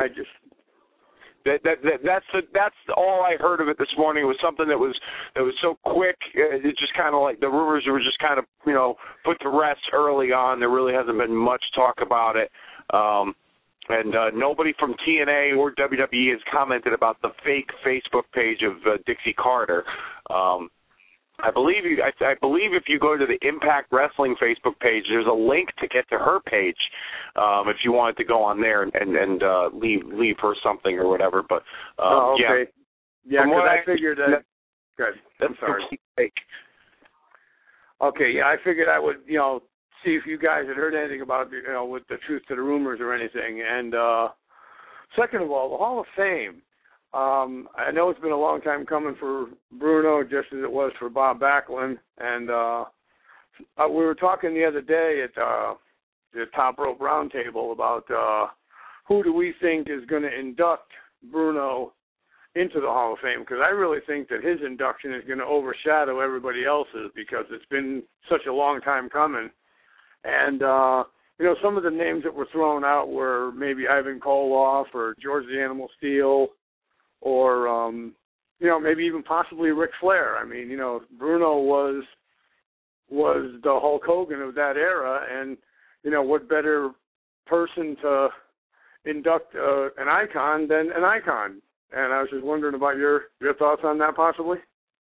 That's all I heard of it this morning. It was something that was so quick. It just kind of like the rumors were just kind of put to rest early on. There really hasn't been much talk about it. And nobody from TNA or WWE has commented about the fake Facebook page of Dixie Carter. I believe if you go to the Impact Wrestling Facebook page, there's a link to get to her page if you wanted to go on there and leave her something or whatever. But okay. Yeah, because I figured that. Good. I'm sorry. Fake. Okay, yeah, I figured I would see if you guys had heard anything about with the truth to the rumors or anything. And second of all, the Hall of Fame. I know it's been a long time coming for Bruno, just as it was for Bob Backlund. And we were talking the other day at the Top Rope Roundtable about who do we think is going to induct Bruno into the Hall of Fame, because I really think that his induction is going to overshadow everybody else's because it's been such a long time coming. And, some of the names that were thrown out were maybe Ivan Koloff or George the Animal Steele, or, maybe even possibly Ric Flair. I mean, Bruno was the Hulk Hogan of that era, and, what better person to induct an icon than an icon? And I was just wondering about your thoughts on that, possibly.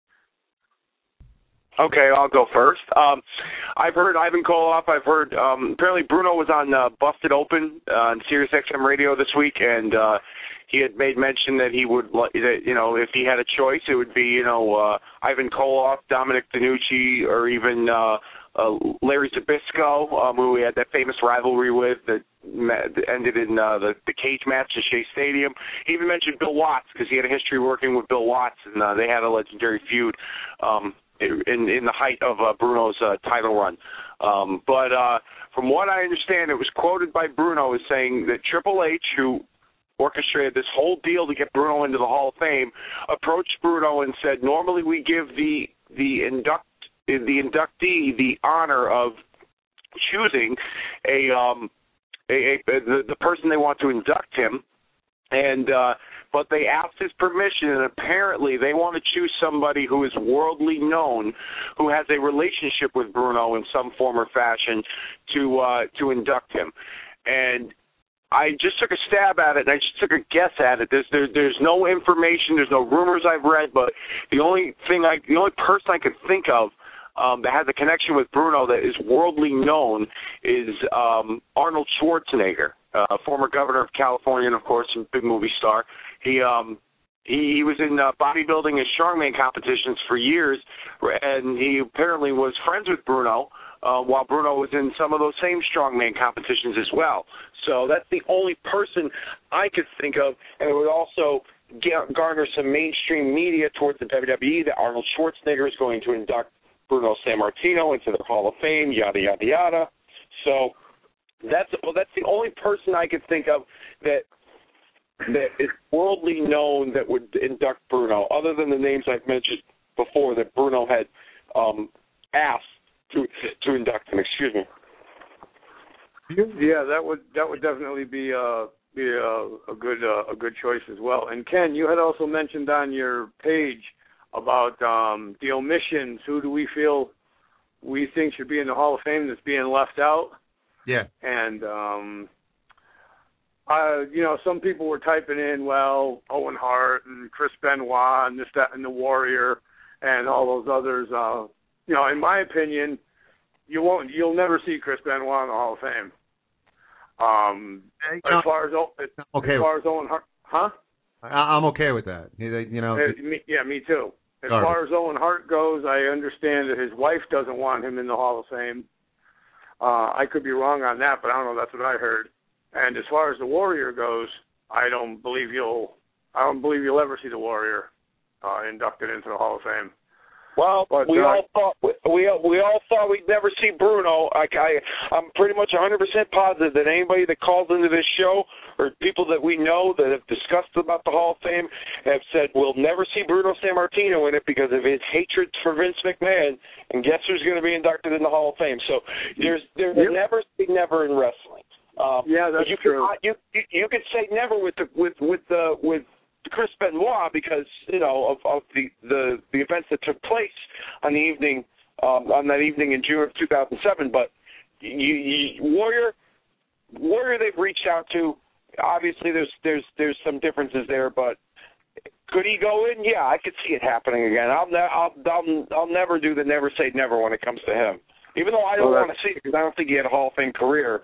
Okay, I'll go first. I've heard Ivan Koloff. I've heard apparently Bruno was on Busted Open on Sirius XM Radio this week, and he had made mention that he would, if he had a choice, it would be, Ivan Koloff, Dominic DeNucci, or even Larry Zbyszko, who we had that famous rivalry with that ended in the cage match at Shea Stadium. He even mentioned Bill Watts because he had a history working with Bill Watts, and they had a legendary feud in the height of Bruno's title run. But from what I understand, it was quoted by Bruno as saying that Triple H, who orchestrated this whole deal to get Bruno into the Hall of Fame, approached Bruno and said, normally we give the inductee the honor of choosing the person they want to induct him, and but they asked his permission, and apparently they want to choose somebody who is worldly known, who has a relationship with Bruno in some form or fashion, to induct him. And I just took a stab at it, and I just took a guess at it. There's no information, there's no rumors I've read, but the only person I could think of that has a connection with Bruno that is worldly known is Arnold Schwarzenegger, former governor of California, and of course, a big movie star. He was in bodybuilding and strongman competitions for years, and he apparently was friends with Bruno. while Bruno was in some of those same strongman competitions as well. So that's the only person I could think of, and it would also garner some mainstream media towards the WWE that Arnold Schwarzenegger is going to induct Bruno Sammartino into the Hall of Fame, yada, yada, yada. So that's the only person I could think of that is worldly known that would induct Bruno, other than the names I've mentioned before that Bruno had asked to induct him. Excuse me. Yeah, that would definitely be a good choice as well. And Ken, you had also mentioned on your page about the omissions. Who do we feel we think should be in the Hall of Fame that's being left out? Yeah. And some people were typing in, well, Owen Hart and Chris Benoit and this, that, and the Warrior and all those others. In my opinion, you'll never see Chris Benoit in the Hall of Fame. As far as Owen Hart, huh? I'm okay with that. Me too. As far as Owen Hart goes, I understand that his wife doesn't want him in the Hall of Fame. I could be wrong on that, but I don't know. That's what I heard. And as far as the Warrior goes, I don't believe you'll ever see the Warrior inducted into the Hall of Fame. Well, we all thought we'd never see Bruno. I'm pretty much 100% positive that anybody that calls into this show or people that we know that have discussed about the Hall of Fame have said we'll never see Bruno Sammartino in it because of his hatred for Vince McMahon. And guess who's going to be inducted in the Hall of Fame? So there's never say never in wrestling. That's true. You could say never with Chris Benoit because of the events that took place on the evening on that evening in June of 2007. But Warrior they've reached out to. Obviously, there's some differences there, but could he go in? Yeah, I could see it happening again. I'll never do the never say never when it comes to him. Even though I don't want to see it because I don't think he had a Hall of Fame career.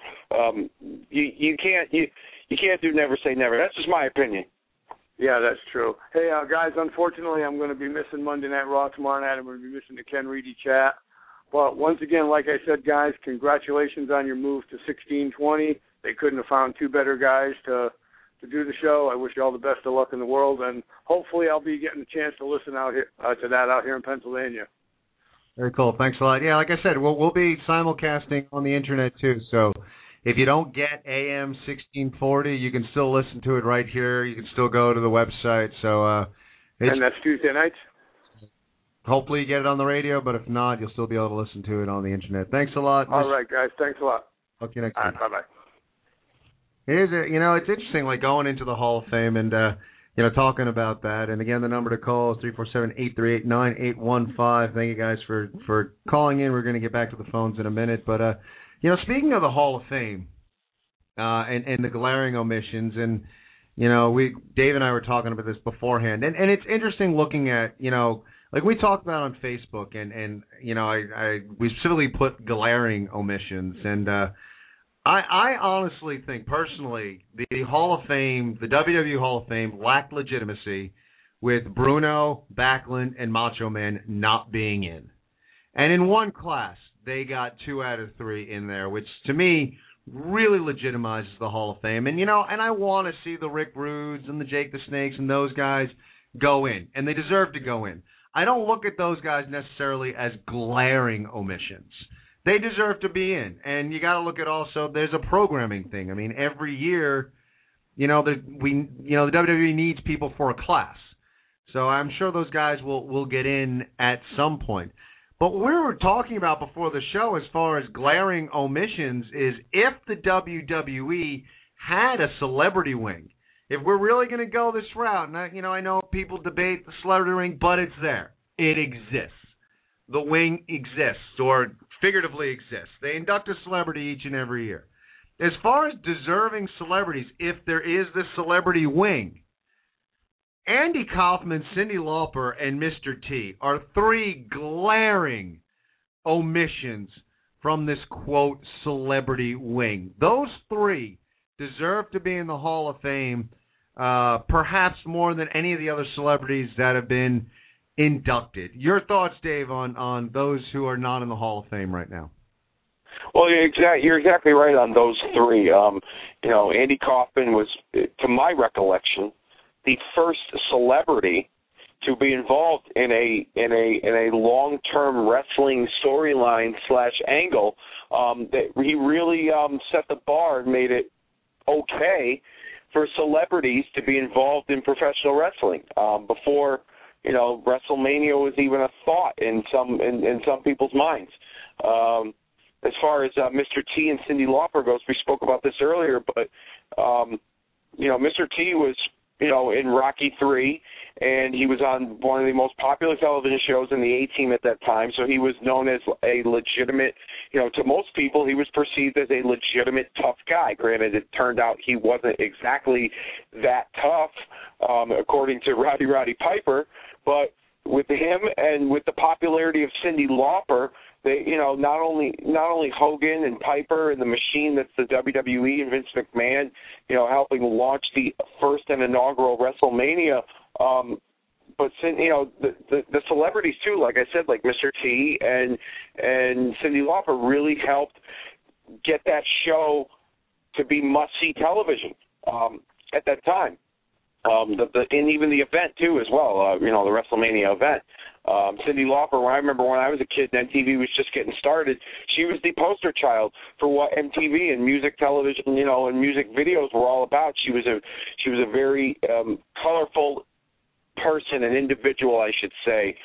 You can't do never say never. That's just my opinion. Yeah, that's true. Hey, guys, unfortunately, I'm going to be missing Monday Night Raw tomorrow night. I'm going to be missing the Ken Reedy chat. But once again, like I said, guys, congratulations on your move to 1620. They couldn't have found two better guys to do the show. I wish you all the best of luck in the world, and hopefully I'll be getting a chance to listen out here to that out here in Pennsylvania. Very cool. Thanks a lot. Yeah, like I said, we'll be simulcasting on the internet too. So if you don't get AM 1640, you can still listen to it right here. You can still go to the website. So and that's Tuesday nights? Hopefully you get it on the radio, but if not, you'll still be able to listen to it on the internet. Thanks a lot. All right, guys. Thanks a lot. Okay, next time. Right, bye-bye. It's interesting, like going into the Hall of Fame and talking about that. And again, the number to call is 347-838-9815. Thank you guys for calling in. We're going to get back to the phones in a minute. But speaking of the Hall of Fame and the glaring omissions, and Dave and I were talking about this beforehand, and it's interesting looking at like we talked about on Facebook, and we specifically put glaring omissions, and I honestly think, personally, the Hall of Fame, the WWE Hall of Fame, lacked legitimacy with Bruno, Backlund, and Macho Man not being in. And in one class, they got 2 out of 3 in there, which to me really legitimizes the Hall of Fame. And and I want to see the Rick Rudes and the Jake the Snakes and those guys go in, and they deserve to go in. I don't look at those guys necessarily as glaring omissions. They deserve to be in, and you got to look at also there's a programming thing. I mean, every year, the WWE needs people for a class, so I'm sure those guys will get in at some point. But what we were talking about before the show, as far as glaring omissions, is if the WWE had a celebrity wing, if we're really going to go this route, and I know people debate the celebrity wing, but it's there, it exists. The wing exists, or figuratively exists. They induct a celebrity each and every year. As far as deserving celebrities, if there is this celebrity wing, Andy Kaufman, Cyndi Lauper, and Mr. T are 3 glaring omissions from this, quote, celebrity wing. Those 3 deserve to be in the Hall of Fame, perhaps more than any of the other celebrities that have been inducted. Your thoughts, Dave, on those who are not in the Hall of Fame right now? Well, you're exactly right on those three. Andy Kaufman was, to my recollection, the first celebrity to be involved in a long-term wrestling storyline / angle. That he really set the bar and made it okay for celebrities to be involved in professional wrestling before WrestleMania was even a thought in some people's minds. As far as Mr. T and Cyndi Lauper goes, we spoke about this earlier, but Mr. T was in Rocky III, and he was on one of the most popular television shows in the A-Team at that time, so he was known as a legitimate, to most people, he was perceived as a legitimate tough guy. Granted, it turned out he wasn't exactly that tough, according to Roddy Piper, but with him and with the popularity of Cyndi Lauper, they, not only Hogan and Piper and the machine that's the WWE and Vince McMahon, helping launch the first and inaugural WrestleMania, but the celebrities too, like I said, like Mr. T and Cyndi Lauper really helped get that show to be must-see television at that time. And even the event too, as well. The WrestleMania event. Cyndi Lauper. I remember when I was a kid, and MTV was just getting started. She was the poster child for what MTV and music television, and music videos were all about. She was a very colorful person, an individual, I should say.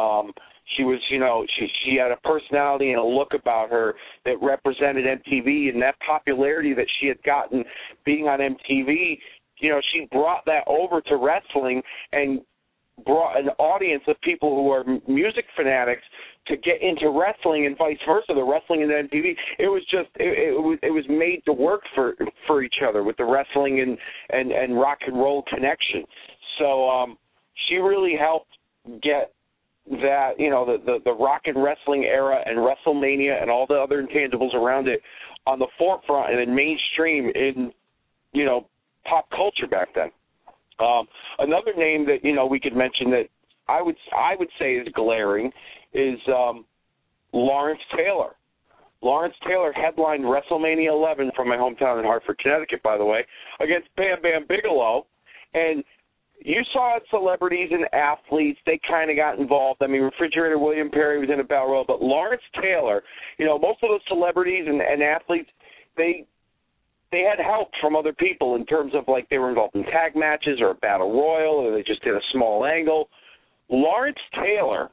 She was, she had a personality and a look about her that represented MTV, and that popularity that she had gotten being on MTV. She brought that over to wrestling and brought an audience of people who are music fanatics to get into wrestling and vice versa, the wrestling and the MTV. It was just, it was made to work for each other with the wrestling and rock and roll connection. So she really helped get that, the rock and wrestling era and WrestleMania and all the other intangibles around it on the forefront and in mainstream in, pop culture back then. Another name that we could mention that I would say is glaring is Lawrence Taylor. Lawrence Taylor headlined WrestleMania 11 from my hometown in Hartford, Connecticut, by the way, against Bam Bam Bigelow, and you saw celebrities and athletes, they kind of got involved. I mean, Refrigerator William Perry was in a battle royal, but Lawrence Taylor, most of those celebrities and athletes, they had help from other people in terms of, like, they were involved in tag matches or a battle royal, or they just did a small angle. Lawrence Taylor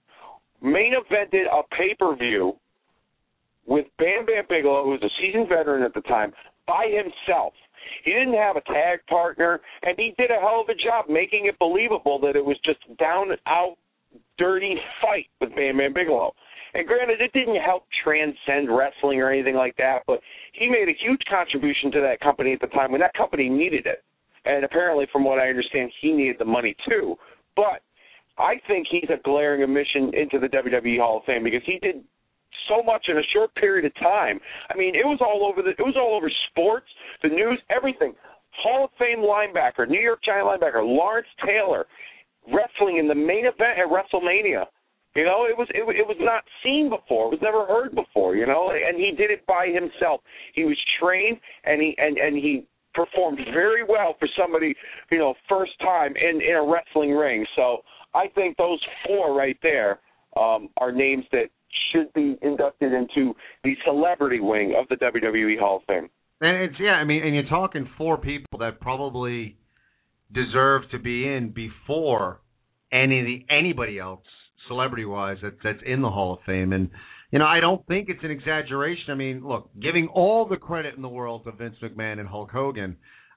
main evented a pay-per-view with Bam Bam Bigelow, who was a seasoned veteran at the time, by himself. He didn't have a tag partner, and he did a hell of a job making it believable that it was just down-and-out, dirty fight with Bam Bam Bigelow. And granted, it didn't help transcend wrestling or anything like that, but he made a huge contribution to that company at the time when that company needed it. And apparently, from what I understand, he needed the money too. But I think he's a glaring omission into the WWE Hall of Fame because he did so much in a short period of time. I mean, it was all over sports, the news, everything. Hall of Fame linebacker, New York Giant linebacker, Lawrence Taylor, wrestling in the main event at WrestleMania. It was not seen before. It was never heard before, and he did it by himself. He was trained, and he performed very well for somebody, first time in a wrestling ring. So I think those four right there are names that should be inducted into the celebrity wing of the WWE Hall of Fame. And and you're talking four people that probably deserve to be in before anybody else, celebrity-wise, that's in the Hall of Fame. And, I don't think it's an exaggeration. I mean, look, giving all the credit in the world to Vince McMahon and Hulk Hogan,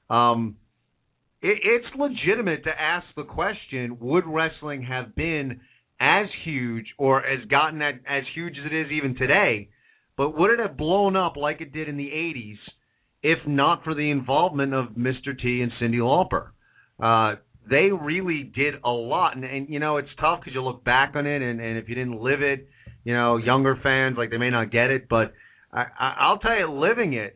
it's legitimate to ask the question, would wrestling have been as huge or as huge as it is even today, but would it have blown up like it did in the 80s if not for the involvement of Mr. T and Cyndi Lauper? They really did a lot, and it's tough because you look back on it, and if you didn't live it, younger fans, like, they may not get it, but I'll tell you, living it,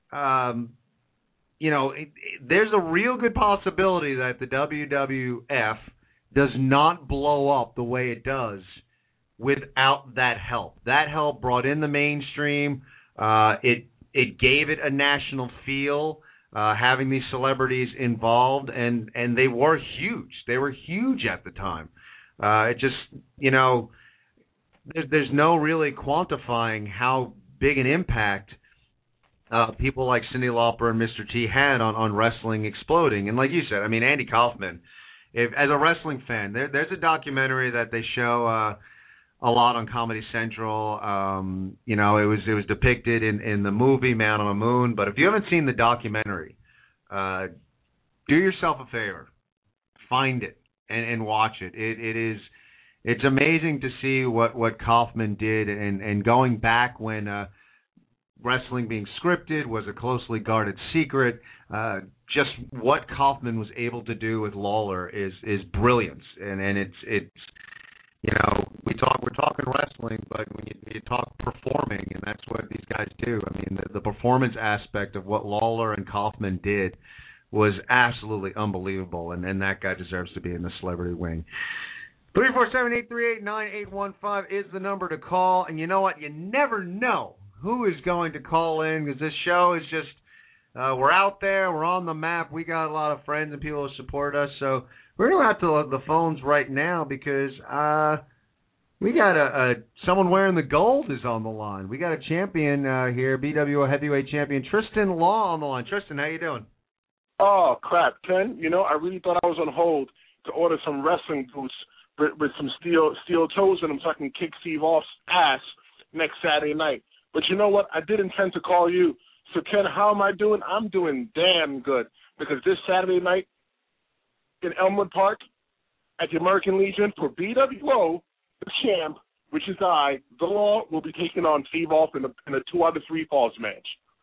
there's a real good possibility that the WWF does not blow up the way it does without that help. That help brought in the mainstream. It gave it a national feel, having these celebrities involved, and they were huge. They were huge at the time. It just, there's no really quantifying how big an impact people like Cyndi Lauper and Mr. T had on wrestling exploding. And like you said, I mean, Andy Kaufman, as a wrestling fan, there's a documentary that they show a lot on Comedy Central. It was depicted in the movie Man on the Moon. But if you haven't seen the documentary, do yourself a favor, find it and watch it. It's amazing to see what Kaufman did, and going back when wrestling being scripted was a closely guarded secret. Just what Kaufman was able to do with Lawler is brilliance, and it's we're talking wrestling, but when you talk performing, and that's what these guys do. I mean, the performance aspect of what Lawler and Kaufman did was absolutely unbelievable, and that guy deserves to be in the celebrity wing. 347-838-9815 is the number to call, and you know what? You never know who is going to call in, because this show is just, we're out there, we're on the map, we got a lot of friends and people who support us, so we're going to go out to the phones right now, because we got someone wearing the gold is on the line. We got a champion here, BWO heavyweight champion, Tristan Law on the line. Tristan, how you doing? Oh, crap, Ken. I really thought I was on hold to order some wrestling boots with some steel toes in them so I can kick Steve Off's ass next Saturday night. But you know what? I did intend to call you. So, Ken, how am I doing? I'm doing damn good, because this Saturday night in Elmwood Park at the American Legion for BWO, the champ, which is I, the Law, will be taking on Steve Off in a 2 out of 3 falls match.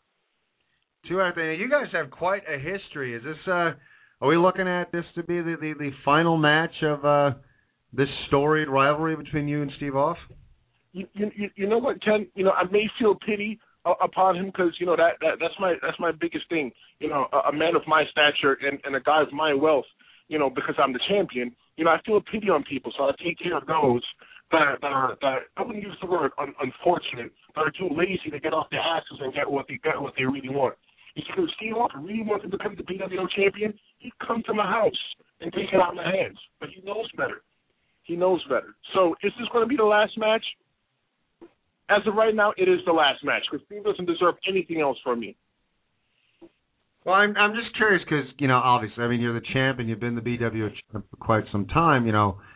2 out of 3. You guys have quite a history. Is this? Are we looking at this to be the final match of this storied rivalry between you and Steve Off? You know what, Ken? I may feel pity upon him, because that's my biggest thing. A man of my stature and a guy of my wealth. Because I'm the champion. I feel pity on people, so I take care of those that are I wouldn't use the word unfortunate, that are too lazy to get off their asses and get what they really want. If Steve Off really wanted to become the BWO champion, he'd come to my house and take it out of my hands. But he knows better. So is this going to be the last match? As of right now, it is the last match, because Steve doesn't deserve anything else from me. Well, I'm just curious, because, obviously, I mean, you're the champ and you've been the BWO champ for quite some time,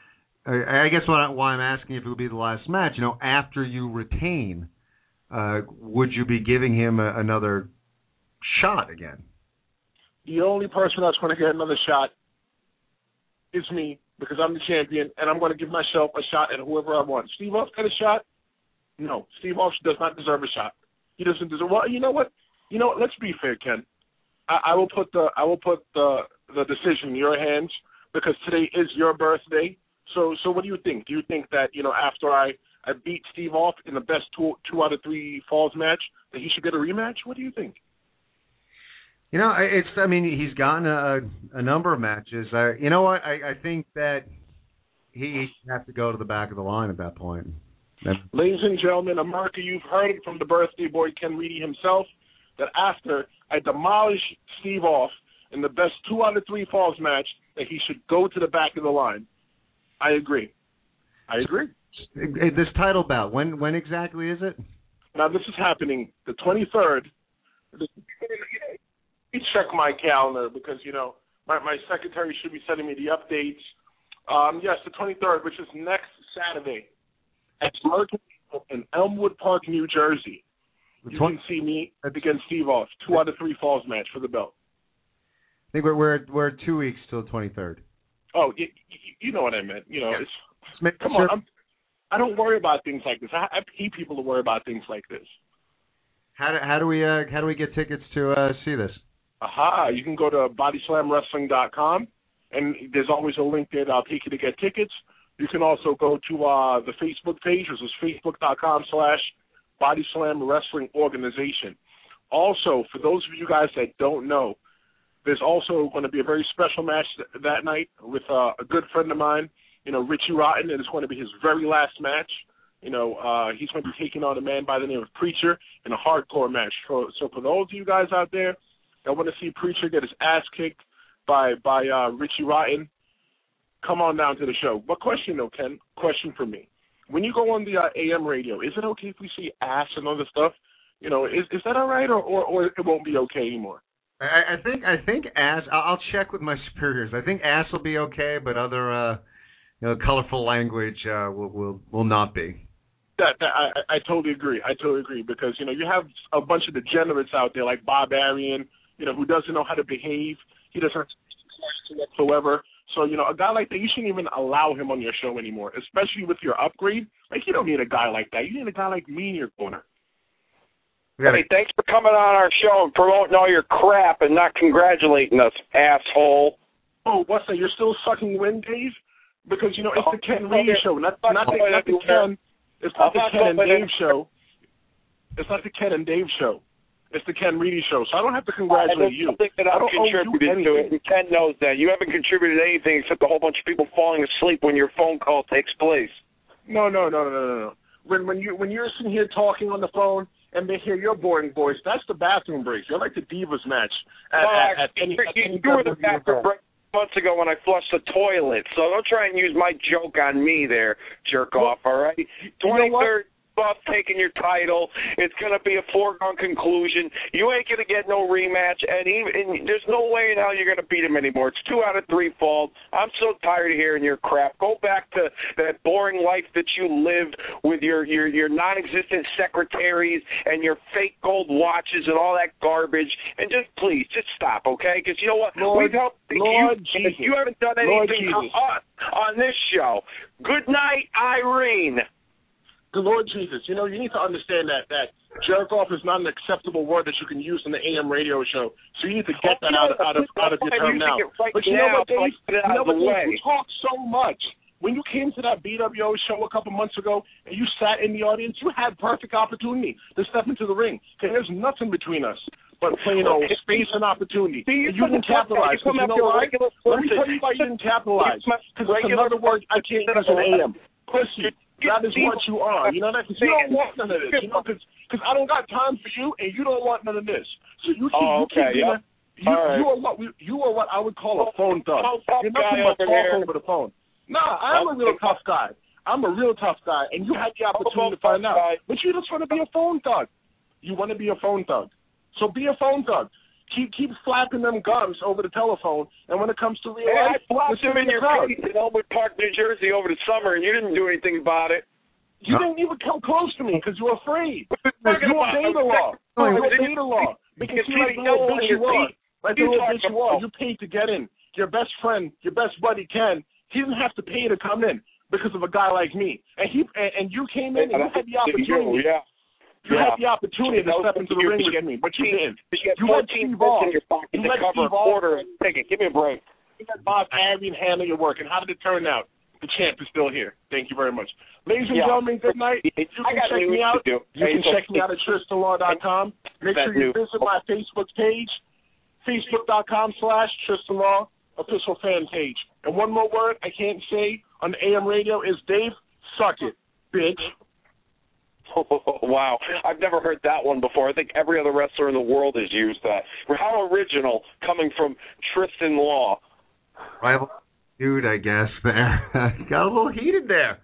I guess why I'm asking if it would be the last match, after you retain, would you be giving him another shot again? The only person that's going to get another shot is me, because I'm the champion, and I'm going to give myself a shot at whoever I want. Steve Off got a shot? No, Steve Off does not deserve a shot. He doesn't deserve. Well, you know what? Let's be fair, Ken. I will put the decision in your hands, because today is your birthday. So what do you think? Do you think that after I beat Steve Off in the best 2 out of 3 falls match, that he should get a rematch? What do you think? He's gotten a number of matches. You know what? I think that he should have to go to the back of the line at that point. Ladies and gentlemen, America, you've heard it from the birthday boy, Ken Reedy himself, that after I demolish Steve Off in the best 2 out of 3 falls match, that he should go to the back of the line. I agree. This title bout, when exactly is it? Now, this is happening the 23rd. Let me check my calendar, because, my secretary should be sending me the updates. Yes, the 23rd, which is next Saturday, at American in Elmwood Park, New Jersey. You can see me against Steve Off, 2 out of 3 falls match for the belt. I think we're 2 weeks till the 23rd. Oh, you know what I meant. Come on. I don't worry about things like this. I pay people to worry about things like this. How do we get tickets to see this? You can go to bodyslamwrestling.com, and there's always a link there that'll take you to get tickets. You can also go to the Facebook page, which is facebook.com/Bodyslam Wrestling Organization. Also, for those of you guys that don't know, there's also going to be a very special match that night with a good friend of mine. Richie Rotten, and it's going to be his very last match. He's going to be taking on a man by the name of Preacher in a hardcore match. So for those of you guys out there that want to see Preacher get his ass kicked by Richie Rotten, come on down to the show. But question though, Ken, question for me. When you go on the AM radio, is it okay if we see ass and other stuff? Is that all right, or it won't be okay anymore? I think ass. I'll check with my superiors. I think ass will be okay, but other colorful language will not be. I totally agree. Because you have a bunch of degenerates out there like Bob Arian, who doesn't know how to behave. He doesn't whatsoever. So a guy like that, you shouldn't even allow him on your show anymore, especially with your upgrade. Like, you don't need a guy like that. You need a guy like me in your corner. Hey, thanks for coming on our show and promoting all your crap and not congratulating us, asshole. Oh, what's that? You're still sucking wind, Dave? Because it's the Ken Reedy show, not the Ken. It's not the Ken and Dave show. It's not the Ken and Dave show. It's the Ken Reedy show, so I don't have to congratulate you. I don't think that I've contributed to it, and Ken knows that. You haven't contributed anything except a whole bunch of people falling asleep when your phone call takes place. No. When you're sitting here talking on the phone and they hear your boring voice, that's the bathroom break. You're like the Divas match at any you were the bathroom break months ago when I flushed the toilet, so don't try and use my joke on me there, jerk off, all right? 23rd. Buff taking your title. It's going to be a foregone conclusion. You ain't going to get no rematch, and there's no way in hell you're going to beat him anymore. It's 2 out of 3 falls. I'm so tired of hearing your crap. Go back to that boring life that you lived with your non-existent secretaries and your fake gold watches and all that garbage, and just stop, okay? Because you know what? We've helped you haven't done anything to us on this show. Good night, Irene. The Lord Jesus, you need to understand that jerk off is not an acceptable word that you can use in the AM radio show. So you need to get that out of your term now. But you know what, Dave? You talk so much. When you came to that BWO show a couple months ago and you sat in the audience, you had perfect opportunity to step into the ring. Because there's nothing between us but plain old space and opportunity. And you didn't capitalize. You know why? Let me tell you why you didn't capitalize. Because it's another word I can't use in AM. Pussy. That is what you are. You know that? Because you don't want none of this. Because I don't got time for you, and you don't want none of this. So you are what I would call a phone thug. You're nothing but talk over the phone. Nah, I'm a real tough guy. I'm a real tough guy, and you had the opportunity to find out. But you just want to be a phone thug. You want to be a phone thug. So be a phone thug. Keep flapping them gums over the telephone, and when it comes to real life, I flapped them in your face in Elmwood Park, New Jersey over the summer, and you didn't do anything about it. You didn't even come close to me because you were afraid. You obeyed the law. You obeyed the law. Because you like the little bitch you are. Like the little bitch you are. You paid to get in. Your best friend, your best buddy, Ken, he didn't have to pay to come in because of a guy like me. And you came in and you had the opportunity. You had the opportunity to step into the ring with me, but you didn't. You had Steve in your pocket to cover a quarter. Take it. Give me a break. You let Bob Arian handle your work. And how did it turn out? The champ is still here. Thank you very much. Ladies and gentlemen, good night. You can check me out. You can check me out at TristanLaw.com. Make sure you visit my Facebook page, Facebook.com/TristanLaw official fan page. And one more word I can't say on the AM radio is Dave, suck it, bitch. Wow. I've never heard that one before. I think every other wrestler in the world has used that. How original coming from Tristan Law. Rival dude, I guess, there. Got a little heated there.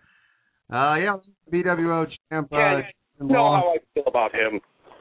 BWO champ. You know how I feel about him.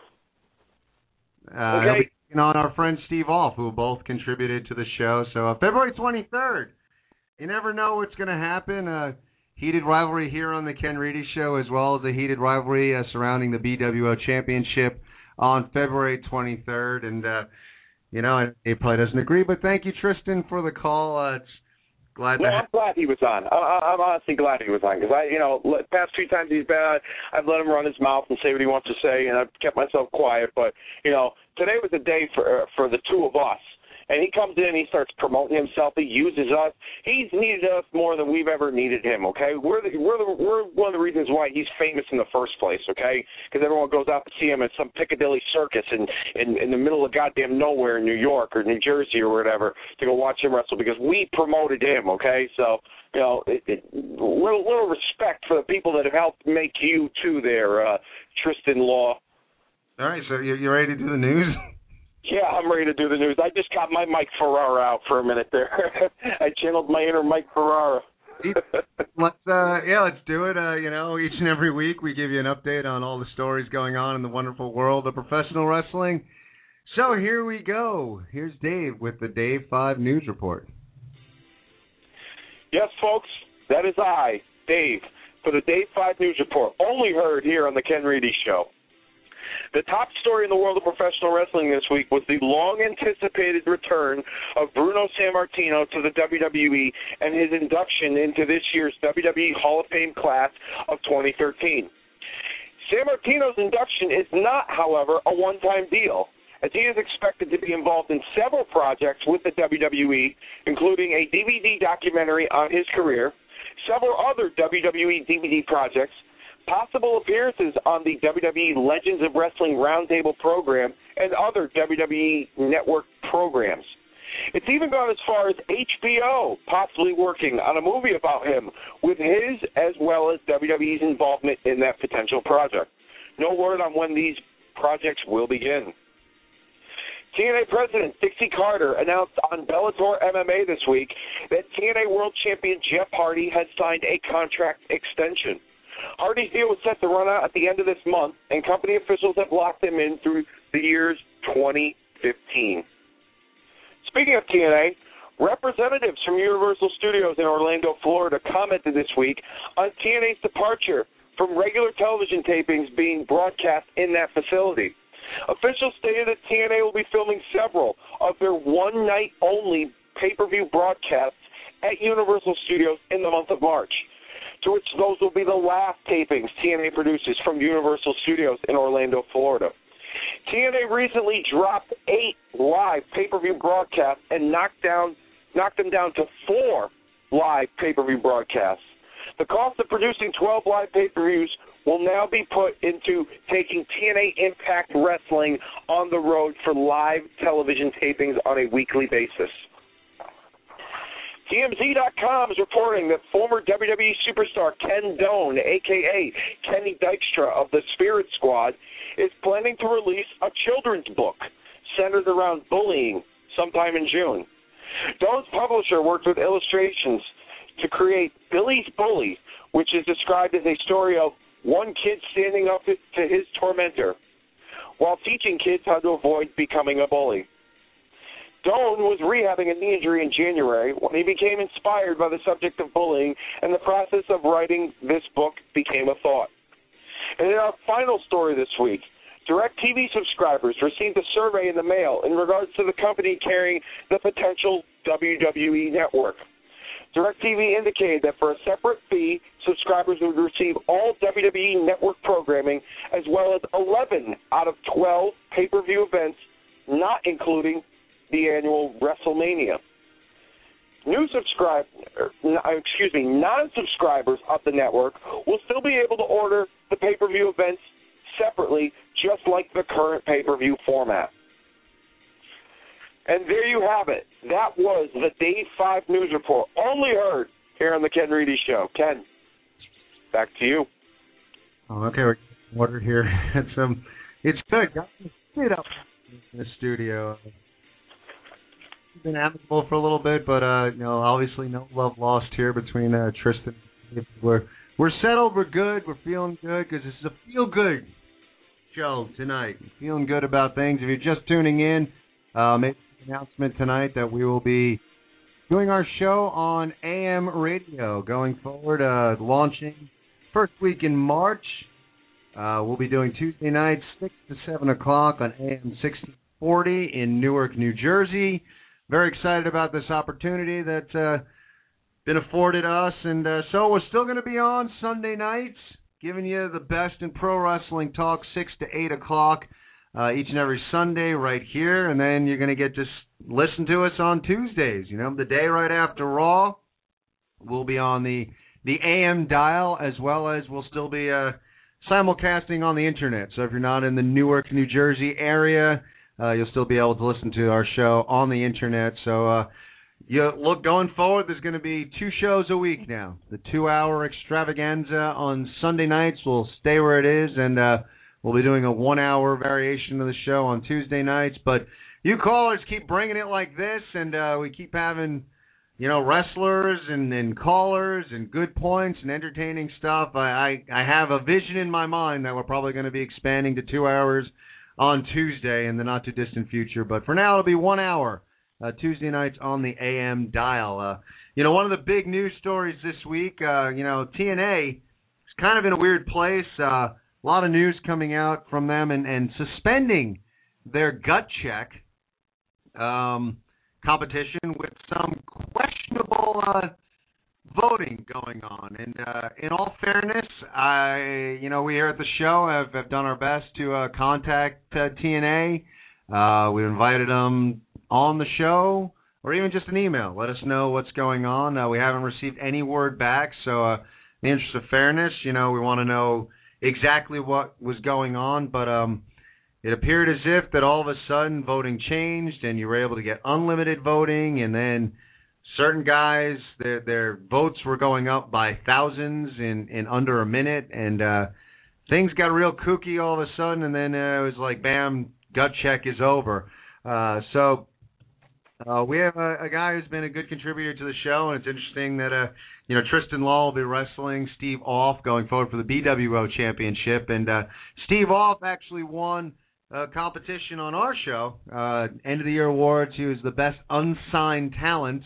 Okay. On our friend Steve Off, who both contributed to the show. So February 23rd. You never know what's going to happen. Heated rivalry here on the Ken Reedy Show, as well as a heated rivalry surrounding the BWO Championship on February 23rd. And, he probably doesn't agree, but thank you, Tristan, for the call. I'm glad he was on. I'm honestly glad he was on because past 2 times he's been on, I've let him run his mouth and say what he wants to say, and I've kept myself quiet. But today was a day for the two of us. and he comes in and he starts promoting himself. He uses us. He's needed us more than we've ever needed him, okay? We're one of the reasons why he's famous in the first place, okay? Because everyone goes out to see him at some Piccadilly Circus in the middle of goddamn nowhere in New York or New Jersey or whatever to go watch him wrestle because we promoted him, okay? So, you know, little respect for the people that have helped make you too there, Tristan Law. All right, so you ready to do the news? Yeah, I'm ready to do the news. I just got my Mike Ferrara out for a minute there. I channeled my inner Mike Ferrara. Let's do it. You know, each and every week we give you an update on all the stories going on in the wonderful world of professional wrestling. So here we go. Here's Dave with the Dave 5 News Report. Yes, folks, that is I, Dave, for the Dave 5 News Report, only heard here on the Ken Reedy Show. The top story in the world of professional wrestling this week was the long-anticipated return of Bruno Sammartino to the WWE and his induction into this year's WWE Hall of Fame class of 2013. Sammartino's induction is not, however, a one-time deal, as he is expected to be involved in several projects with the WWE, including a DVD documentary on his career, several other WWE DVD projects, possible appearances on the WWE Legends of Wrestling Roundtable program, and other WWE Network programs. It's even gone as far as HBO possibly working on a movie about him with his as well as WWE's involvement in that potential project. No word on when these projects will begin. TNA President Dixie Carter announced on Bellator MMA this week that TNA World Champion Jeff Hardy has signed a contract extension. Hardy's deal was set to run out at the end of this month, and company officials have locked him in through the years 2015. Speaking of TNA, representatives from Universal Studios in Orlando, Florida, commented this week on TNA's departure from regular television tapings being broadcast in that facility. Officials stated that TNA will be filming several of their one-night-only pay-per-view broadcasts at Universal Studios in the month of March, to which those will be the last tapings TNA produces from Universal Studios in Orlando, Florida. TNA recently dropped 8 live pay-per-view broadcasts and knocked them down to 4 live pay-per-view broadcasts. The cost of producing 12 live pay-per-views will now be put into taking TNA Impact Wrestling on the road for live television tapings on a weekly basis. TMZ.com is reporting that former WWE superstar Ken Doane, a.k.a. Kenny Dykstra of the Spirit Squad, is planning to release a children's book centered around bullying sometime in June. Doane's publisher worked with illustrations to create Billy's Bully, which is described as a story of one kid standing up to his tormentor while teaching kids how to avoid becoming a bully. Doane was rehabbing a knee injury in January when he became inspired by the subject of bullying, and the process of writing this book became a thought. And in our final story this week, DirecTV subscribers received a survey in the mail in regards to the company carrying the potential WWE network. DirecTV indicated that for a separate fee, subscribers would receive all WWE network programming as well as 11 out of 12 pay-per-view events, not including the annual WrestleMania. Non-subscribers of the network will still be able to order the pay-per-view events separately, just like the current pay-per-view format. And there you have it. That was the Day 5 News Report, only heard here on the Ken Reedy Show. Ken, back to you. Oh, okay, we're getting water here. It's good. Got to sit up in the studio. It's been amicable for a little bit, but obviously no love lost here between Tristan and Dave. We're settled. We're good. We're feeling good because this is a feel-good show tonight. Feeling good about things. If you're just tuning in, maybe announcement tonight that we will be doing our show on AM radio going forward, launching first week in March. We'll be doing Tuesday nights 6 to 7 o'clock on AM 1640 in Newark, New Jersey. Very excited about this opportunity that's been afforded us, and so we're still going to be on Sunday nights, giving you the best in pro wrestling talk 6 to 8 o'clock. each and every Sunday right here, and then you're going to get to listen to us on Tuesdays. You know, the day right after Raw, we'll be on the AM dial, as well as we'll still be simulcasting on the internet. So if you're not in the Newark, New Jersey area, you'll still be able to listen to our show on the internet. So going forward, there's going to be 2 shows a week now. The 2-hour extravaganza on Sunday nights will stay where it is, and we'll be doing a 1-hour variation of the show on Tuesday nights. But you callers keep bringing it like this, and we keep having, wrestlers and callers and good points and entertaining stuff. I have a vision in my mind that we're probably going to be expanding to 2 hours on Tuesday in the not-too-distant future. But for now, it'll be 1 hour, Tuesday nights on the AM dial. One of the big news stories this week, TNA is kind of in a weird place. A lot of news coming out from them and suspending their gut check competition with some questionable voting going on. And in all fairness, we here at the show have done our best to contact TNA. We invited them on the show, or even just an email. Let us know what's going on. We haven't received any word back, so in the interest of fairness, we want to know exactly what was going on. But it appeared as if that all of a sudden voting changed, and you were able to get unlimited voting, and then certain guys, their votes were going up by thousands in under a minute, and things got real kooky all of a sudden, and then it was like, bam, gut check is over. So we have a guy who's been a good contributor to the show, and it's interesting that Tristan Law will be wrestling Steve Off going forward for the BWO Championship, and Steve Off actually won a competition on our show, End of the Year Awards. He was the best unsigned talent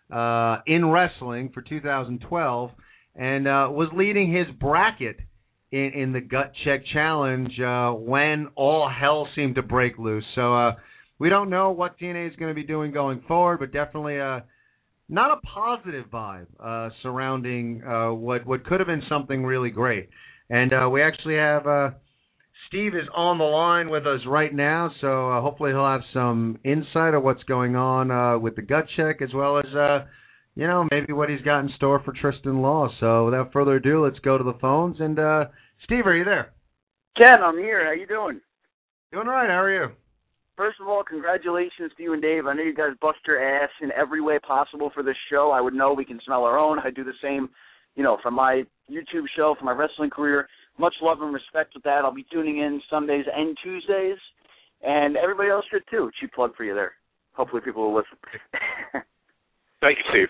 in wrestling for 2012, and was leading his bracket in the Gut Check Challenge when all hell seemed to break loose. So we don't know what TNA is going to be doing going forward, but definitely not a positive vibe surrounding what could have been something really great. And we actually have Steve is on the line with us right now, so hopefully he'll have some insight of what's going on with the gut check, as well as maybe what he's got in store for Tristan Law. So without further ado, let's go to the phones. And Steve, are you there? Ken, I'm here. How you doing? Doing all right. How are you? First of all, congratulations to you and Dave. I know you guys bust your ass in every way possible for this show. I would know we can smell our own. I do the same, for my YouTube show, for my wrestling career. Much love and respect with that. I'll be tuning in Sundays and Tuesdays, and everybody else should too. Cheap plug for you there. Hopefully people will listen. Thank you,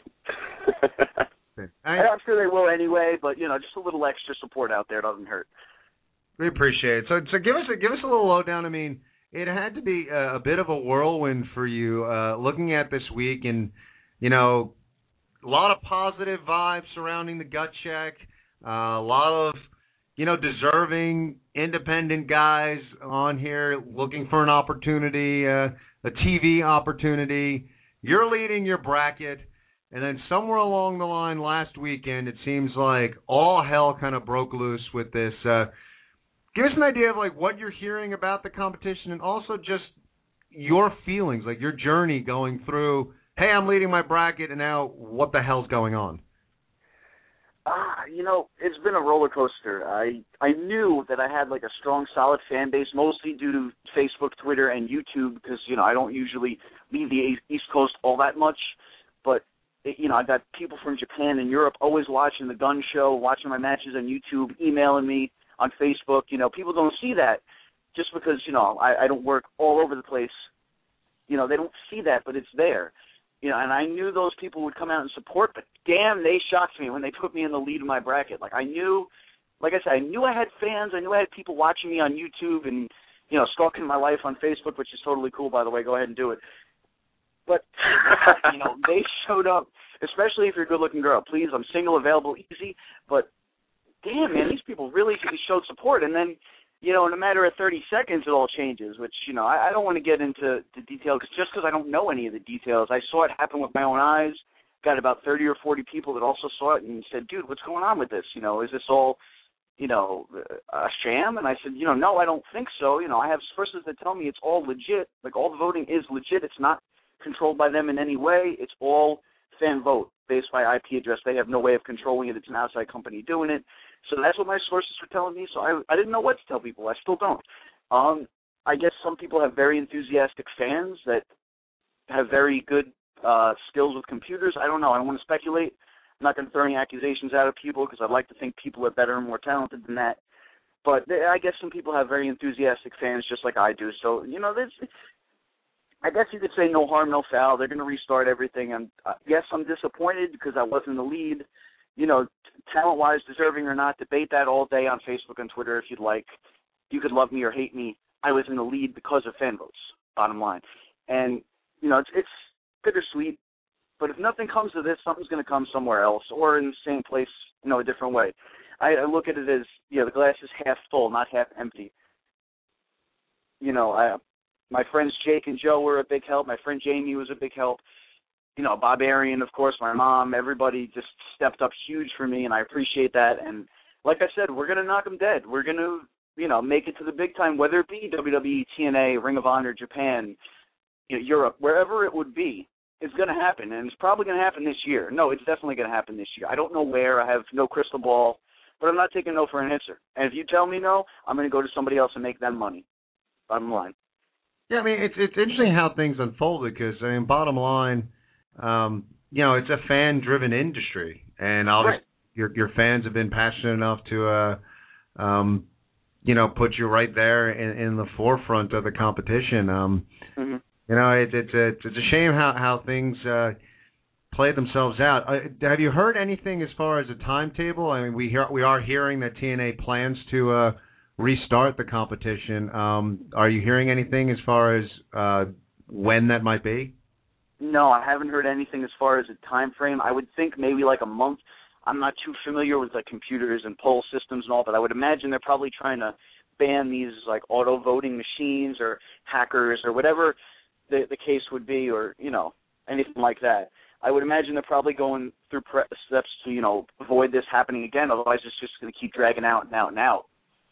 Steve. I'm sure they will anyway, but just a little extra support out there doesn't hurt. We appreciate it. So give us a little lowdown. I mean, it had to be a bit of a whirlwind for you looking at this week, and a lot of positive vibes surrounding the gut check, a lot of deserving independent guys on here looking for an opportunity, a TV opportunity. You're leading your bracket, and then somewhere along the line last weekend, it seems like all hell kind of broke loose with this. Give us an idea of what you're hearing about the competition, and also just your feelings, your journey going through, hey, I'm leading my bracket, and now what the hell's going on? It's been a roller coaster. I knew that I had a strong, solid fan base, mostly due to Facebook, Twitter, and YouTube, because, I don't usually leave the East Coast all that much. But, I got people from Japan and Europe always watching the Gun Show, watching my matches on YouTube, emailing me on Facebook. People don't see that just because, I don't work all over the place. They don't see that, but it's there. And I knew those people would come out and support, but damn, they shocked me when they put me in the lead of my bracket. I knew I had fans. I knew I had people watching me on YouTube and, stalking my life on Facebook, which is totally cool, by the way. Go ahead and do it. But, they showed up, especially if you're a good-looking girl. Please, I'm single, available, easy. But, damn, man, these people really showed support. And then, in a matter of 30 seconds, it all changes, which, I don't want to get into the details just because I don't know any of the details. I saw it happen with my own eyes, got about 30 or 40 people that also saw it and said, dude, what's going on with this? Is this all, a sham? And I said, no, I don't think so. I have sources that tell me it's all legit. Like, all the voting is legit. It's not controlled by them in any way. It's all fan vote based by IP address. They have no way of controlling it. It's an outside company doing it. So that's what my sources were telling me. So I didn't know what to tell people. I still don't. I guess some people have very enthusiastic fans that have very good skills with computers. I don't know. I don't want to speculate. I'm not going to throw any accusations out of people because I'd like to think people are better and more talented than that. But I guess some people have very enthusiastic fans just like I do. So, I guess you could say no harm, no foul. They're going to restart everything. And yes, I'm disappointed because I was in the lead. Talent-wise, deserving or not, debate that all day on Facebook and Twitter if you'd like. You could love me or hate me. I was in the lead because of fan votes, bottom line. And, it's bittersweet. But if nothing comes of this, something's going to come somewhere else or in the same place, a different way. I look at it as, the glass is half full, not half empty. My friends Jake and Joe were a big help. My friend Jamie was a big help. Bob Arian, of course, my mom, everybody just stepped up huge for me, and I appreciate that. And like I said, we're going to knock them dead. We're going to, make it to the big time, whether it be WWE, TNA, Ring of Honor, Japan, Europe, wherever it would be. It's going to happen, and it's probably going to happen this year. No, it's definitely going to happen this year. I don't know where. I have no crystal ball, but I'm not taking no for an answer. And if you tell me no, I'm going to go to somebody else and make them money. Bottom line. Yeah, I mean, it's interesting how things unfold because, bottom line, it's a fan-driven industry, and obviously your fans have been passionate enough to, put you right there in the forefront of the competition. Mm-hmm. It's a shame how things play themselves out. Have you heard anything as far as a timetable? I mean, we are hearing that TNA plans to restart the competition. Are you hearing anything as far as when that might be? No, I haven't heard anything as far as a time frame. I would think maybe like a month. I'm not too familiar with computers and poll systems and all, but I would imagine they're probably trying to ban these auto voting machines or hackers or whatever the case would be, or anything like that. I would imagine they're probably going through steps to avoid this happening again. Otherwise, it's just going to keep dragging out and out and out.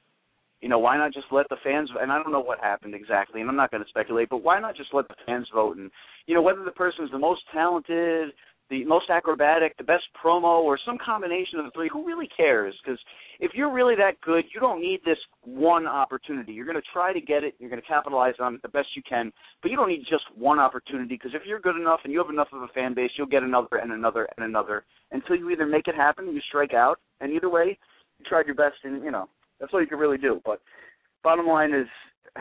Why not just let the fans? And I don't know what happened exactly, and I'm not going to speculate. But why not just let the fans vote? And whether the person is the most talented, the most acrobatic, the best promo, or some combination of the three, who really cares? Because if you're really that good, you don't need this one opportunity. You're going to try to get it. You're going to capitalize on it the best you can. But you don't need just one opportunity, because if you're good enough and you have enough of a fan base, you'll get another and another and another until you either make it happen, you strike out, and either way, you tried your best, and, that's all you can really do. But bottom line is,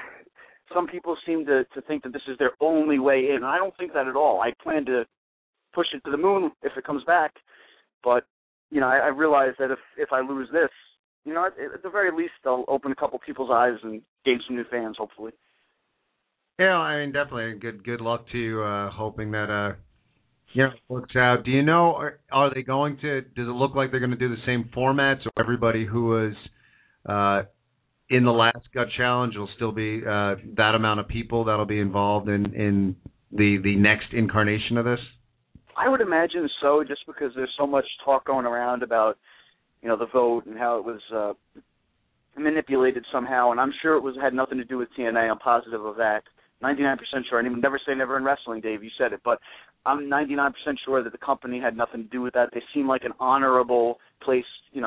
some people seem to think that this is their only way in. I don't think that at all. I plan to push it to the moon if it comes back. But, I realize that if I lose this, at the very least, I'll open a couple people's eyes and gain some new fans, hopefully. Yeah, I mean, definitely. Good luck to you, hoping that, it works out. Do you know, are they going to, does it look like they're going to do the same format, so everybody who was in the last Gut Challenge will still be that amount of people that'll be involved in the next incarnation of this? I would imagine so, just because there's so much talk going around about, the vote and how it was manipulated somehow, and I'm sure it had nothing to do with TNA. I'm positive of that. 99% sure. And even never say never in wrestling, Dave. You said it, but I'm 99% sure that the company had nothing to do with that. They seem like an honorable place,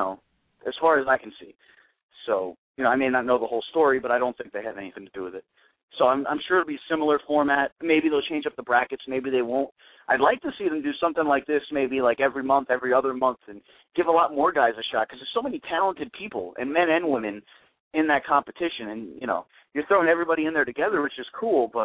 as far as I can see. So, I may not know the whole story, but I don't think they had anything to do with it. So I'm sure it'll be similar format. Maybe they'll change up the brackets. Maybe they won't. I'd like to see them do something like this, maybe like every month, every other month, and give a lot more guys a shot, because there's so many talented people, and men and women, in that competition. And, you're throwing everybody in there together, which is cool, but,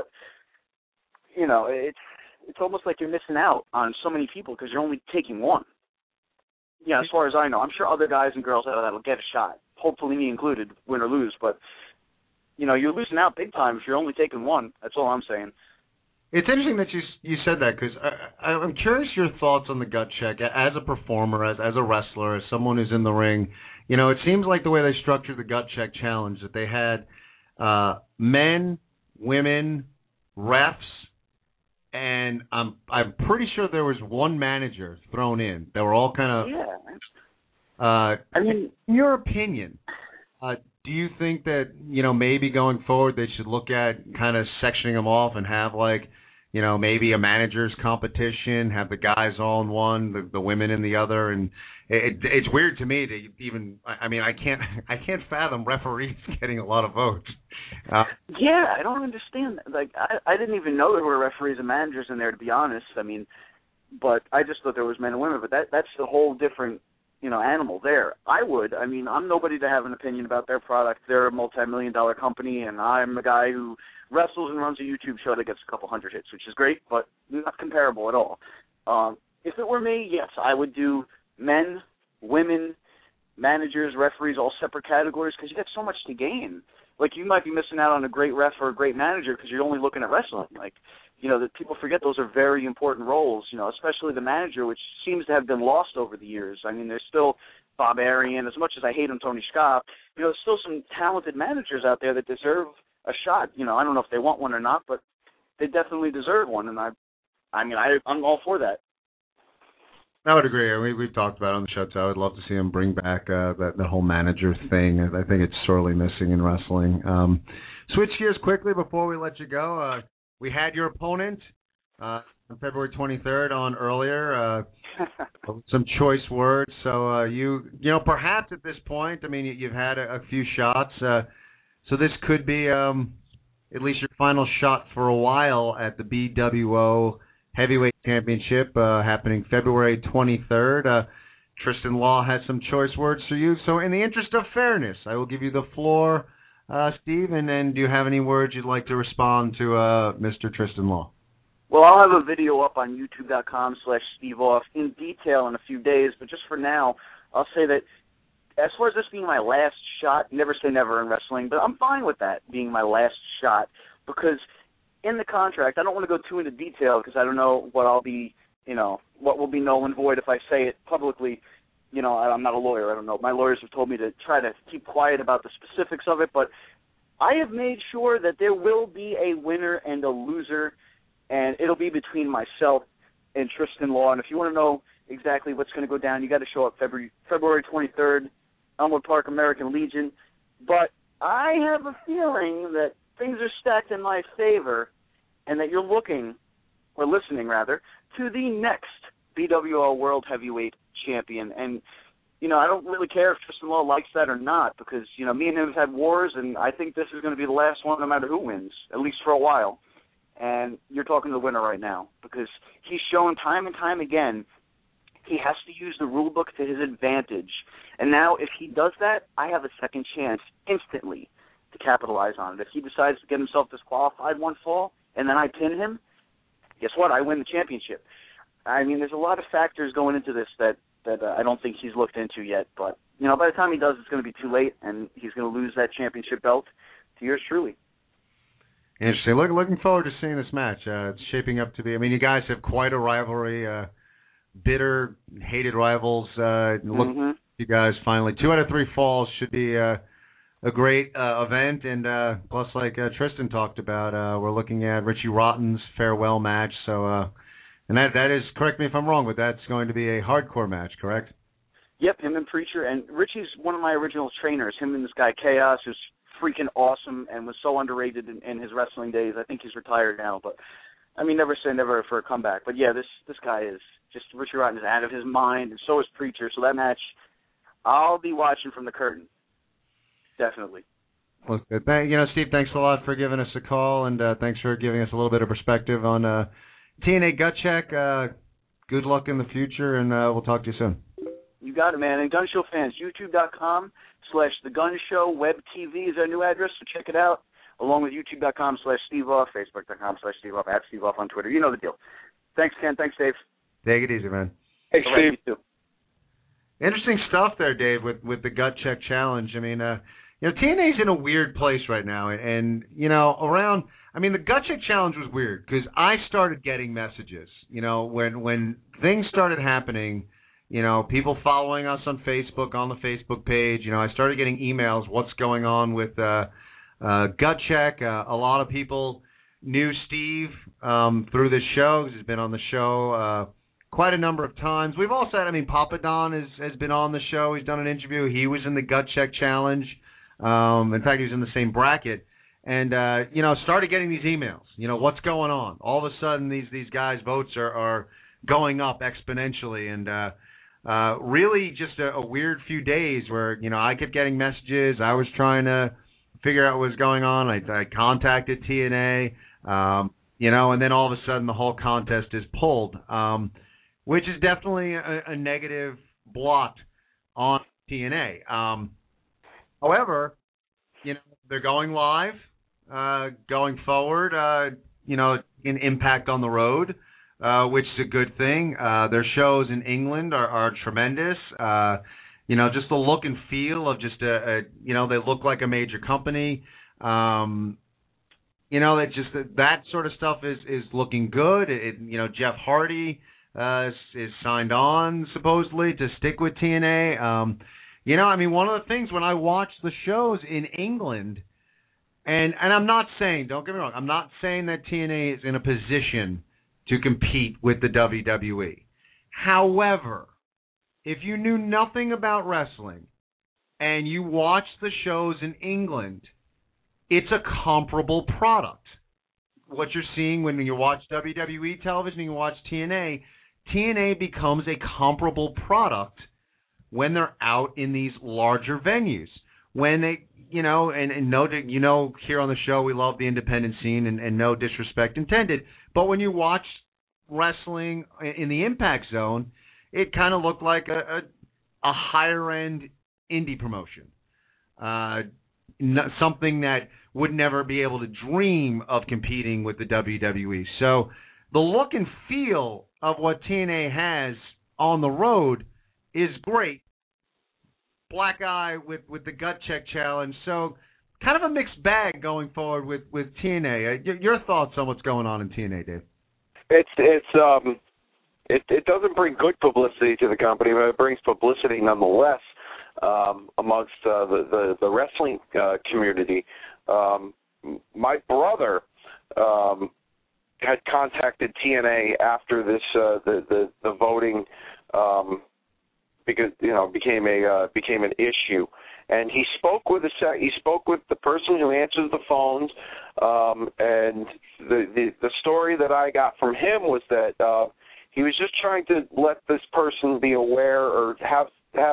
it's almost like you're missing out on so many people because you're only taking one. Yeah, as far as I know. I'm sure other guys and girls out of that will get a shot, hopefully me included, win or lose, but you're losing out big time if you're only taking one. That's all I'm saying. It's interesting that you said that, because I'm curious your thoughts on the gut check as a performer, as a wrestler, as someone who's in the ring. It seems like the way they structured the gut check challenge, that they had men, women, refs, and I'm pretty sure there was one manager thrown in. They were all kind of I mean, in your opinion, do you think that, maybe going forward they should look at kind of sectioning them off and have maybe a manager's competition, have the guys all in one, the women in the other, and it's weird to me to even. I mean, I can't fathom referees getting a lot of votes. Yeah, I don't understand. Like, I didn't even know there were referees and managers in there, to be honest. I mean, but I just thought there was men and women. But that's a whole different, animal there. I'm nobody to have an opinion about their product. They're a multi-million-dollar company, and I'm a guy who wrestles and runs a YouTube show that gets a couple hundred hits, which is great, but not comparable at all. If it were me, yes, I would do men, women, managers, referees, all separate categories, because you got so much to gain. Like, you might be missing out on a great ref or a great manager because you're only looking at wrestling. Like, that people forget those are very important roles, especially the manager, which seems to have been lost over the years. I mean, there's still Bob Arian. As much as I hate him, Tony Scott, there's still some talented managers out there that deserve a shot. I don't know if they want one or not, but they definitely deserve one, and I'm all for that. I would agree. We've talked about it on the show, too. I would love to see him bring back the whole manager thing. I think it's sorely missing in wrestling. Switch gears quickly before we let you go. We had your opponent on February 23rd on earlier. Some choice words. So perhaps at this point, I mean, you've had a few shots. So this could be at least your final shot for a while at the BWO Heavyweight Championship happening February 23rd. Tristan Law has some choice words for you. So in the interest of fairness, I will give you the floor, Steve, and then do you have any words you'd like to respond to Mr. Tristan Law? Well, I'll have a video up on youtube.com/SteveOff in detail in a few days, but just for now, I'll say that as far as this being my last shot, never say never in wrestling, but I'm fine with that being my last shot because in the contract, I don't want to go too into detail because I don't know what I'll be, what will be null and void if I say it publicly. I'm not a lawyer. I don't know. My lawyers have told me to try to keep quiet about the specifics of it, but I have made sure that there will be a winner and a loser, and it'll be between myself and Tristan Law. And if you want to know exactly what's going to go down, you got to show up February 23rd, Elmwood Park, American Legion. But I have a feeling that things are stacked in my favor and that you're looking, or listening rather, to the next BWO World Heavyweight Champion. And, I don't really care if Tristan Law likes that or not because, me and him have had wars, and I think this is going to be the last one no matter who wins, at least for a while. And you're talking to the winner right now because he's shown time and time again he has to use the rule book to his advantage. And now if he does that, I have a second chance instantly to capitalize on it. If he decides to get himself disqualified one fall and then I pin him, guess what? I win the championship. I mean, there's a lot of factors going into this that I don't think he's looked into yet. But, by the time he does, it's going to be too late, and he's going to lose that championship belt to yours truly. Interesting. Looking forward to seeing this match. It's shaping up to be. I mean, you guys have quite a rivalry. Bitter, hated rivals. Look, you guys finally 2 out of 3 falls should be a great event. And plus, like Tristan talked about, we're looking at Richie Rotten's farewell match. So, and that is, correct me if I'm wrong, but that's going to be a hardcore match, correct? Yep, him and Preacher. And Richie's one of my original trainers. Him and this guy Chaos, who's freaking awesome and was so underrated in his wrestling days. I think he's retired now, but I mean, never say never for a comeback. But yeah, this guy is just, Richie Rotten is out of his mind, and so is Preacher. So that match, I'll be watching from the curtain, definitely. Well, Steve, thanks a lot for giving us a call, and thanks for giving us a little bit of perspective on TNA Gut Check. Good luck in the future, and we'll talk to you soon. You got it, man. And Gun Show fans, youtube.com/The Gun Show. Web TV is our new address, so check it out, along with youtube.com/SteveOff, Facebook.com/SteveOff, @SteveOff on Twitter. You know the deal. Thanks, Ken. Thanks, Dave. Take it easy, man. Hey, Steve. You too. Interesting stuff there, Dave, with the Gut Check Challenge. I mean, TNA's in a weird place right now, and around. I mean, the Gut Check Challenge was weird because I started getting messages. When things started happening, people following us on Facebook, on the Facebook page. I started getting emails. What's going on with Gut Check? A lot of people knew Steve through this show because he's been on the show quite a number of times. We've also had, Papa Don has been on the show. He's done an interview. He was in the Gut Check Challenge. In fact, he was in the same bracket. And, started getting these emails. What's going on? All of a sudden, these guys' votes are going up exponentially. And really just a weird few days where, I kept getting messages. I was trying to figure out what was going on. I contacted TNA, and then all of a sudden the whole contest is pulled, which is definitely a negative blot on TNA. However, they're going live, going forward, an Impact on the road, which is a good thing. Their shows in England are tremendous. Just the look and feel of just they look like a major company. That sort of stuff is looking good. Jeff Hardy is signed on supposedly to stick with TNA. One of the things when I watch the shows in England, and I'm not saying, don't get me wrong, I'm not saying that TNA is in a position to compete with the WWE. However, if you knew nothing about wrestling and you watch the shows in England, it's a comparable product. What you're seeing when you watch WWE television and you watch TNA becomes a comparable product when they're out in these larger venues. When they, here on the show we love the independent scene and no disrespect intended, but when you watch wrestling in the Impact Zone, it kind of looked like a higher-end indie promotion, something that would never be able to dream of competing with the WWE. So the look and feel of what TNA has on the road is great. Black Eye with the Gut Check Challenge. So kind of a mixed bag going forward with TNA. Your thoughts on what's going on in TNA, Dave? It doesn't bring good publicity to the company, but it brings publicity nonetheless amongst the wrestling community. My brother had contacted TNA after this the voting because became an issue, and he spoke with the person who answers the phones, and the story that I got from him was that he was just trying to let this person be aware or have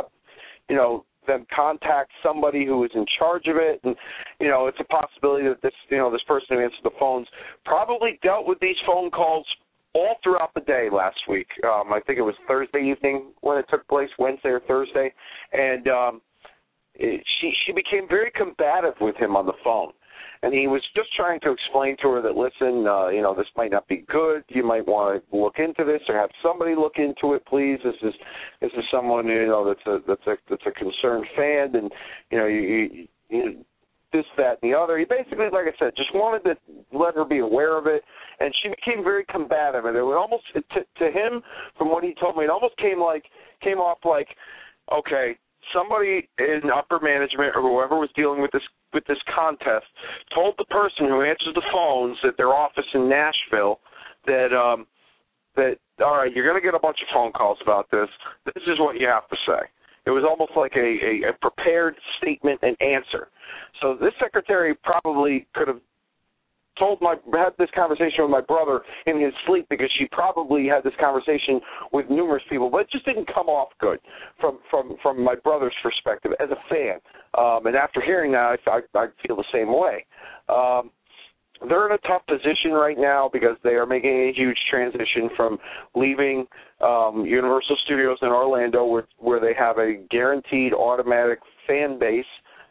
them contact somebody who is in charge of it, and it's a possibility that this person who answered the phones probably dealt with these phone calls all throughout the day last week. I think it was Thursday evening when it took place, Wednesday or Thursday, and she became very combative with him on the phone. And he was just trying to explain to her that, listen, this might not be good. You might want to look into this or have somebody look into it, please. This is someone that's a concerned fan, and you this, that, and the other. He basically, like I said, just wanted to let her be aware of it, and she became very combative. And it would almost to him, from what he told me, it almost came off like, okay, somebody in upper management or whoever was dealing with this contest told the person who answers the phones at their office in Nashville that all right, you're going to get a bunch of phone calls about this. This is what you have to say. It was almost like a prepared statement and answer. So this secretary probably could have had this conversation with my brother in his sleep, because she probably had this conversation with numerous people, but it just didn't come off good from my brother's perspective as a fan. And after hearing that, I feel the same way. They're in a tough position right now because they are making a huge transition from leaving Universal Studios in Orlando, where they have a guaranteed automatic fan base,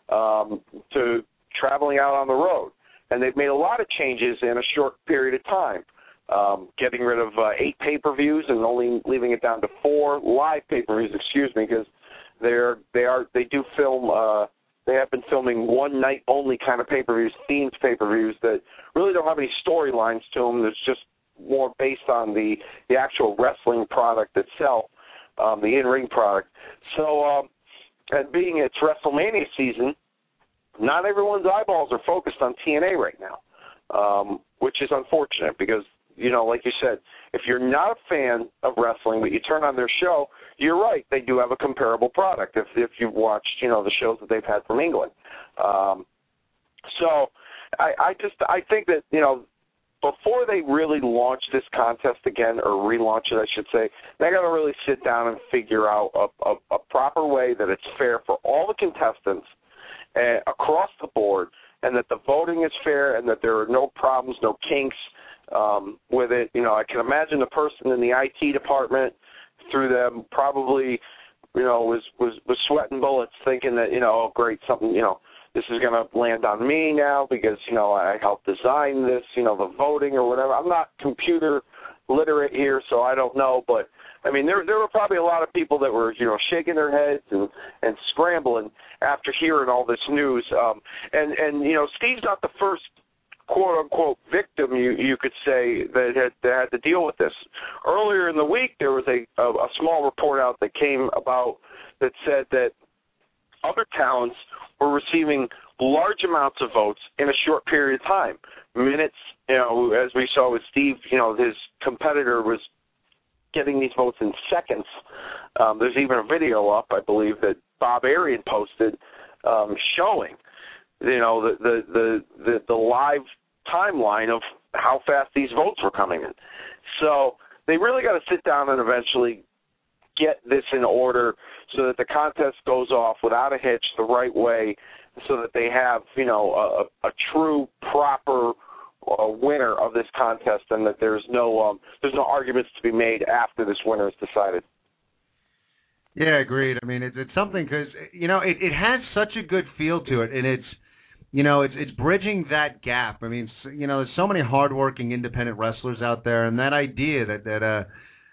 to traveling out on the road. And they've made a lot of changes in a short period of time, getting rid of 8 pay-per-views and only leaving it down to 4 live pay-per-views, because they do film. They have been filming one night only kind of pay-per-views, themed pay-per-views that really don't have any storylines to them. That's just more based on the actual wrestling product itself, the in-ring product. So, and being it's WrestleMania season, not everyone's eyeballs are focused on TNA right now, which is unfortunate, because like you said, if you're not a fan of wrestling but you turn on their show, you're right. They do have a comparable product if you've watched, the shows that they've had from England. So I think that, before they really launch this contest again, or relaunch it, I should say, they got to really sit down and figure out a proper way that it's fair for all the contestants across the board, and that the voting is fair, and that there are no problems, no kinks with it. I can imagine the person in the IT department through them probably, was sweating bullets, thinking that, oh great, something, this is going to land on me now because, I helped design this, the voting or whatever. I'm not computer literate here, so I don't know. But, I mean, there were probably a lot of people that were, shaking their heads and scrambling after hearing all this news. And Steve's not the first quote-unquote victim, you could say, that had to deal with this. Earlier in the week, there was a small report out that came about that said that other towns were receiving large amounts of votes in a short period of time. Minutes, as we saw with Steve, his competitor was getting these votes in seconds. There's even a video up, I believe, that Bob Arian posted showing, the live timeline of how fast these votes were coming in. So they really got to sit down and eventually get this in order so that the contest goes off without a hitch the right way, so that they have, a true, proper winner of this contest, and that there's no arguments to be made after this winner is decided. Yeah, agreed. I mean, it's something because, it has such a good feel to it, and it's bridging that gap. I mean, there's so many hardworking independent wrestlers out there, and that idea that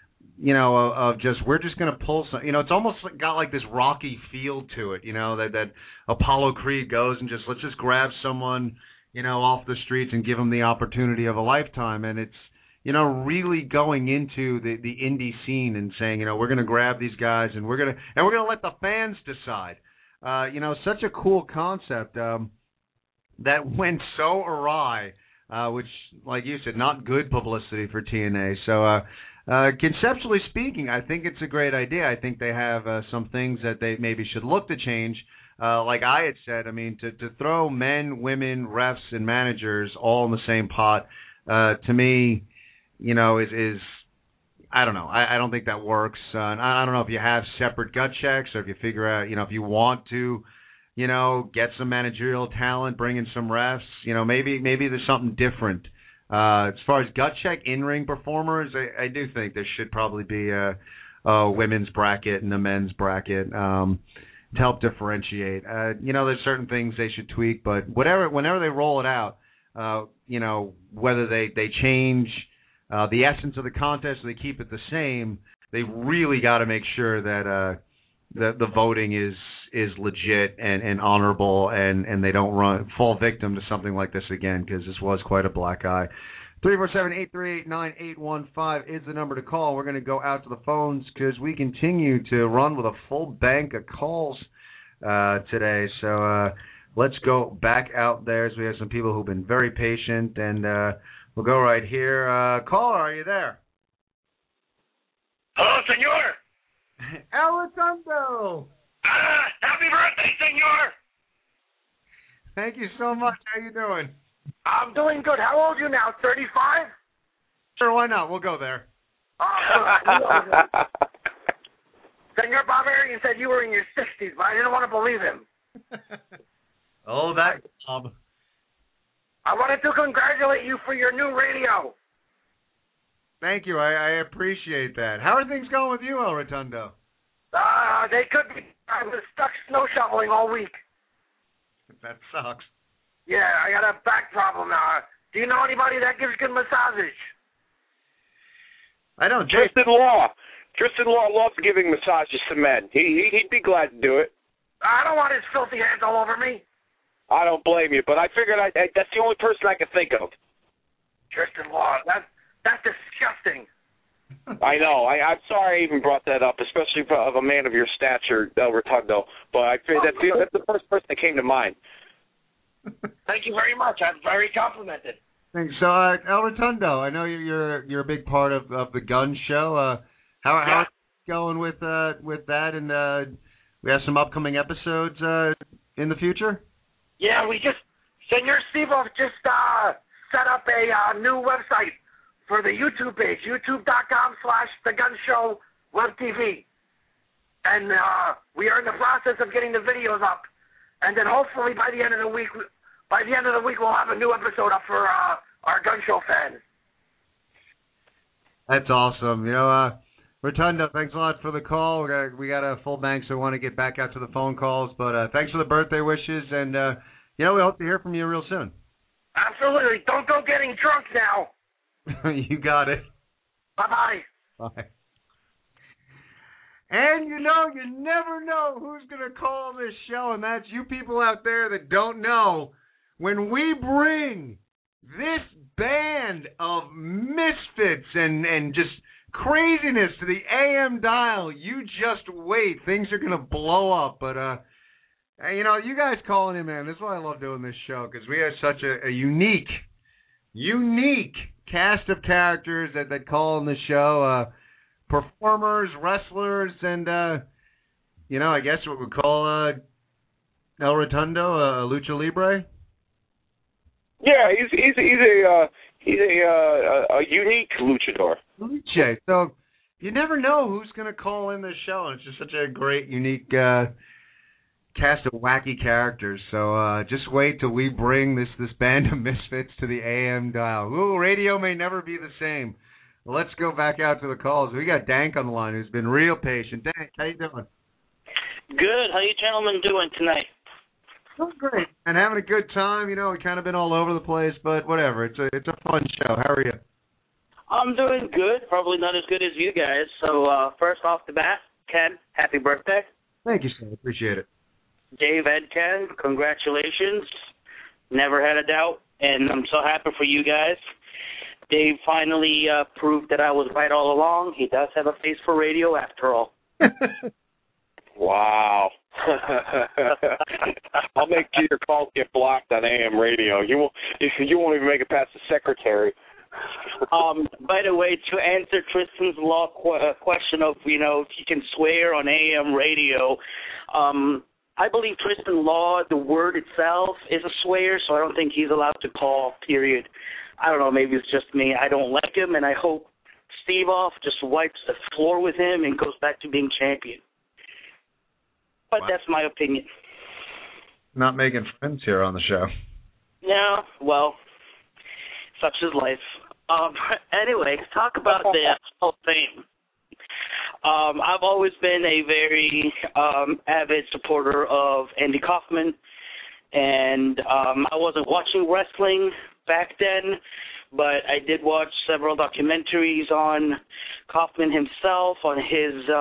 of just, we're just going to pull some, it's almost got like this Rocky feel to it, that Apollo Creed goes and let's just grab someone, off the streets and give them the opportunity of a lifetime. And it's, really going into the indie scene and saying, we're going to grab these guys and we're going to let the fans decide. Such a cool concept that went so awry, which, like you said, not good publicity for TNA. So, conceptually speaking, I think it's a great idea. I think they have some things that they maybe should look to change. Like I had said, I mean, to throw men, women, refs, and managers all in the same pot, to me, is I don't know. I don't think that works. I don't know if you have separate gut checks or if you figure out, if you want to, get some managerial talent, bring in some refs, maybe there's something different. As far as gut check in-ring performers, I do think there should probably be a women's bracket and a men's bracket to help differentiate. There's certain things they should tweak, but whenever they roll it out, whether they change the essence of the contest or they keep it the same, they really got to make sure that the voting is legit and honorable, and they don't fall victim to something like this again, because this was quite a black eye. 347-838-9815 is the number to call. We're going to go out to the phones because we continue to run with a full bank of calls today. So let's go back out there, as we have some people who've been very patient, and we'll go right here. Caller, are you there? Hello, senor. Elizondo. Happy birthday, senor. Thank you so much. How you doing? I'm doing good. How old are you now, 35? Sure, why not? We'll go there. Senor Bob Arian said you were in your 60s, but I didn't want to believe him. Oh, that Bob. I wanted to congratulate you for your new radio. Thank you. I appreciate that. How are things going with you, El Rotundo? They could be. I was stuck snow shoveling all week. That sucks. Yeah, I got a back problem now. Do you know anybody that gives good massages? I don't. Tristan Law. Tristan Law loves giving massages to men. He'd be glad to do it. I don't want his filthy hands all over me. I don't blame you, but I figured that's the only person I could think of. Tristan Law. That's disgusting. I know. I'm sorry I even brought that up, especially of a man of your stature, El Rotundo. But I figured that's the first person that came to mind. Thank you very much. I'm very complimented. Thanks. So, El Rotundo, I know you're a big part of the gun show. How's it going with that? And we have some upcoming episodes in the future. Yeah, Senor Steve-O just set up a new website for the YouTube page, youtube.com/thegunshow.webtv. And we are in the process of getting the videos up. And then hopefully by the end of the week, we'll have a new episode up for our gun show fans. That's awesome. Rotundo, thanks a lot for the call. We got a full bank, so we want to get back out to the phone calls. But thanks for the birthday wishes, and we hope to hear from you real soon. Absolutely. Don't go getting drunk now. You got it. Bye-bye. Bye. And you never know who's going to call this show, and that's you people out there that don't know. When we bring this band of misfits and just craziness to the AM dial, you just wait. Things are going to blow up. But, you guys calling in, man, this is why I love doing this show, because we have such a unique cast of characters that call in the show. Performers, wrestlers, and I guess what we call El Rotundo a lucha libre. Yeah, he's a unique luchador. Lucha. So you never know who's going to call in this show, and it's just such a great, unique cast of wacky characters. So just wait till we bring this band of misfits to the AM dial. Ooh, radio may never be the same. Let's go back out to the calls. We got Dank on the line, who's been real patient. Dank, how you doing? Good. How you gentlemen doing tonight? Doing great. And having a good time. We've kind of been all over the place, but whatever. It's a fun show. How are you? I'm doing good. Probably not as good as you guys. So first off the bat, Ken, happy birthday. Thank you, sir. Appreciate it. Dave, Ed, Ken, congratulations. Never had a doubt, and I'm so happy for you guys. Dave finally proved that I was right all along. He does have a face for radio after all. Wow. I'll make sure your calls get blocked on AM radio. You won't even make it past the secretary. By the way, to answer Tristan's law question of, if you can swear on AM radio, I believe Tristan Law, the word itself, is a swear, so I don't think he's allowed to call, period. I don't know, maybe it's just me. I don't like him, and I hope Steve-O just wipes the floor with him and goes back to being champion. But That's my opinion. Not making friends here on the show. No, well, such is life. Anyway, talk about the Hall of Fame. I've always been a very avid supporter of Andy Kaufman, and I wasn't watching wrestling back then, but I did watch several documentaries on Kaufman himself, on his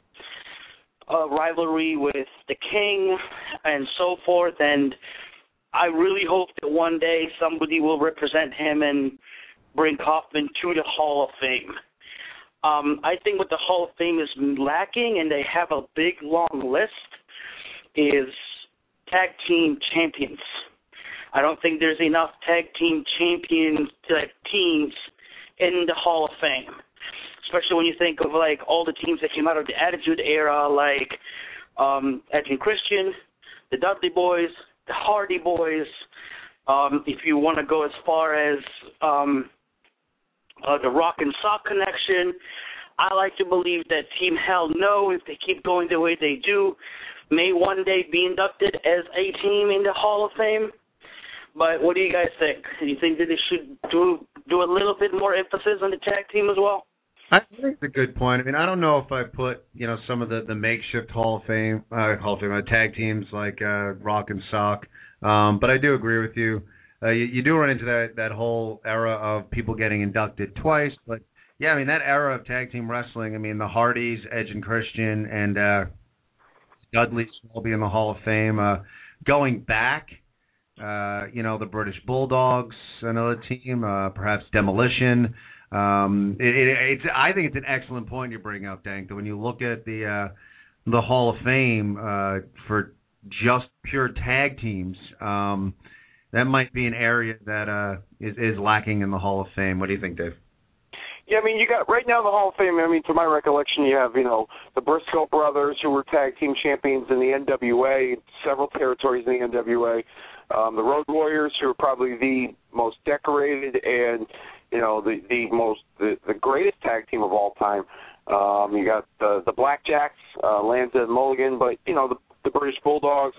rivalry with the King and so forth, and I really hope that one day somebody will represent him and bring Kaufman to the Hall of Fame. I think what the Hall of Fame is lacking, and they have a big, long list, is tag team champions. I don't think there's enough tag team champion teams in the Hall of Fame, especially when you think of all the teams that came out of the Attitude Era, like Edge and Christian, the Dudley Boys, the Hardy Boys. If you want to go as far as the Rock and Sock connection, I like to believe that Team Hell No, if they keep going the way they do, may one day be inducted as a team in the Hall of Fame. But what do you guys think? Do you think that they should do a little bit more emphasis on the tag team as well? I think it's a good point. I mean, I don't know if I put, some of the makeshift Hall of Fame tag teams like Rock and Sock, but I do agree with you. You do run into that whole era of people getting inducted twice, but yeah, I mean that era of tag team wrestling. I mean the Hardys, Edge and Christian, and Dudley will be in the Hall of Fame. Going back. The British Bulldogs, another team, perhaps Demolition. I think it's an excellent point you bring up, Dank, that when you look at the Hall of Fame for just pure tag teams, that might be an area that is lacking in the Hall of Fame. What do you think, Dave? Yeah, I mean, you got right now the Hall of Fame. I mean, to my recollection, you have the Briscoe brothers who were tag team champions in the NWA, several territories in the NWA. The Road Warriors, who are probably the most decorated and the greatest tag team of all time. You got the Blackjacks, Lanza and Mulligan, but the British Bulldogs.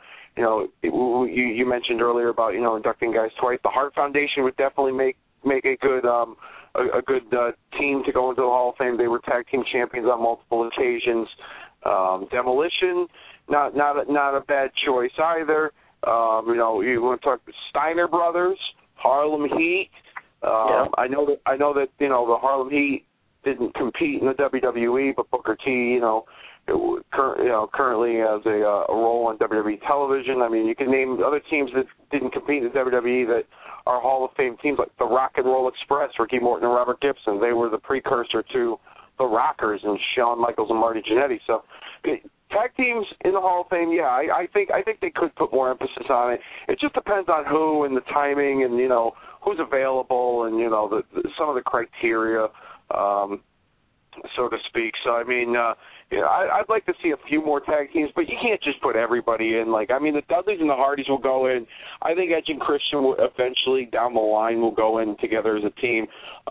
You mentioned earlier about inducting guys twice. The Hart Foundation would definitely make a good team to go into the Hall of Fame. They were tag team champions on multiple occasions. Demolition, not a bad choice either. You want to talk Steiner Brothers, Harlem Heat. I know that the Harlem Heat didn't compete in the WWE, but Booker T, currently has a role on WWE television. I mean, you can name other teams that didn't compete in the WWE that are Hall of Fame teams, like the Rock and Roll Express, Ricky Morton and Robert Gibson. They were the precursor to the Rockers and Shawn Michaels and Marty Jannetty. So, tag teams in the Hall of Fame, yeah, I think they could put more emphasis on it. It just depends on who and the timing and who's available and some of the criteria, so to speak. So I mean, I'd like to see a few more tag teams, but you can't just put everybody in. The Dudleys and the Hardys will go in. I think Edge and Christian will eventually down the line will go in together as a team.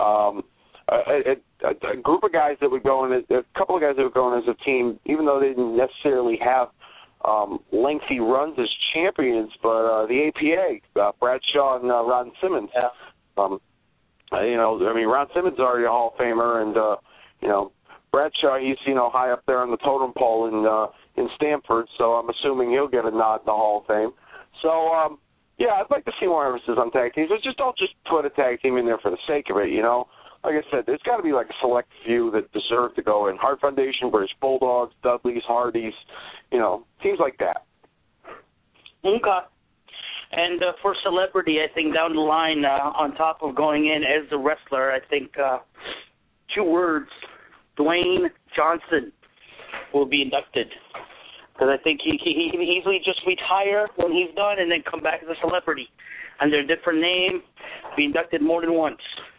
A group of guys that would go in, a couple of guys that would go in as a team, even though they didn't necessarily have lengthy runs as champions, but the APA, Bradshaw and Ron Simmons. Yeah. Ron Simmons is already a Hall of Famer, and Bradshaw, he's high up there on the totem pole in Stamford, so I'm assuming he'll get a nod in the Hall of Fame. So I'd like to see more emphasis on tag teams. But don't just put a tag team in there for the sake of it. Like I said, there's got to be a select few that deserve to go in. Hart Foundation, British Bulldogs, Dudleys, Hardys, teams like that. Okay. And for celebrity, I think down the line, on top of going in as a wrestler, I think 2 words, Dwayne Johnson will be inducted. Because I think he can easily just retire when he's done and then come back as a celebrity under a different name, be inducted more than once.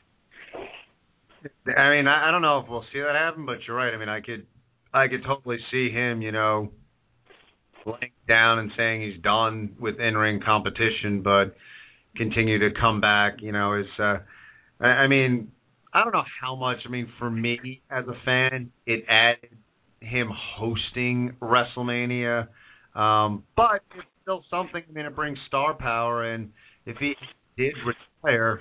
I mean, I don't know if we'll see that happen, but you're right. I mean, I could totally see him, laying down and saying he's done with in-ring competition, but continue to come back. I mean, I don't know how much. I mean, for me as a fan, it added him hosting WrestleMania, but it's still something. I mean, it brings star power, and if he did retire.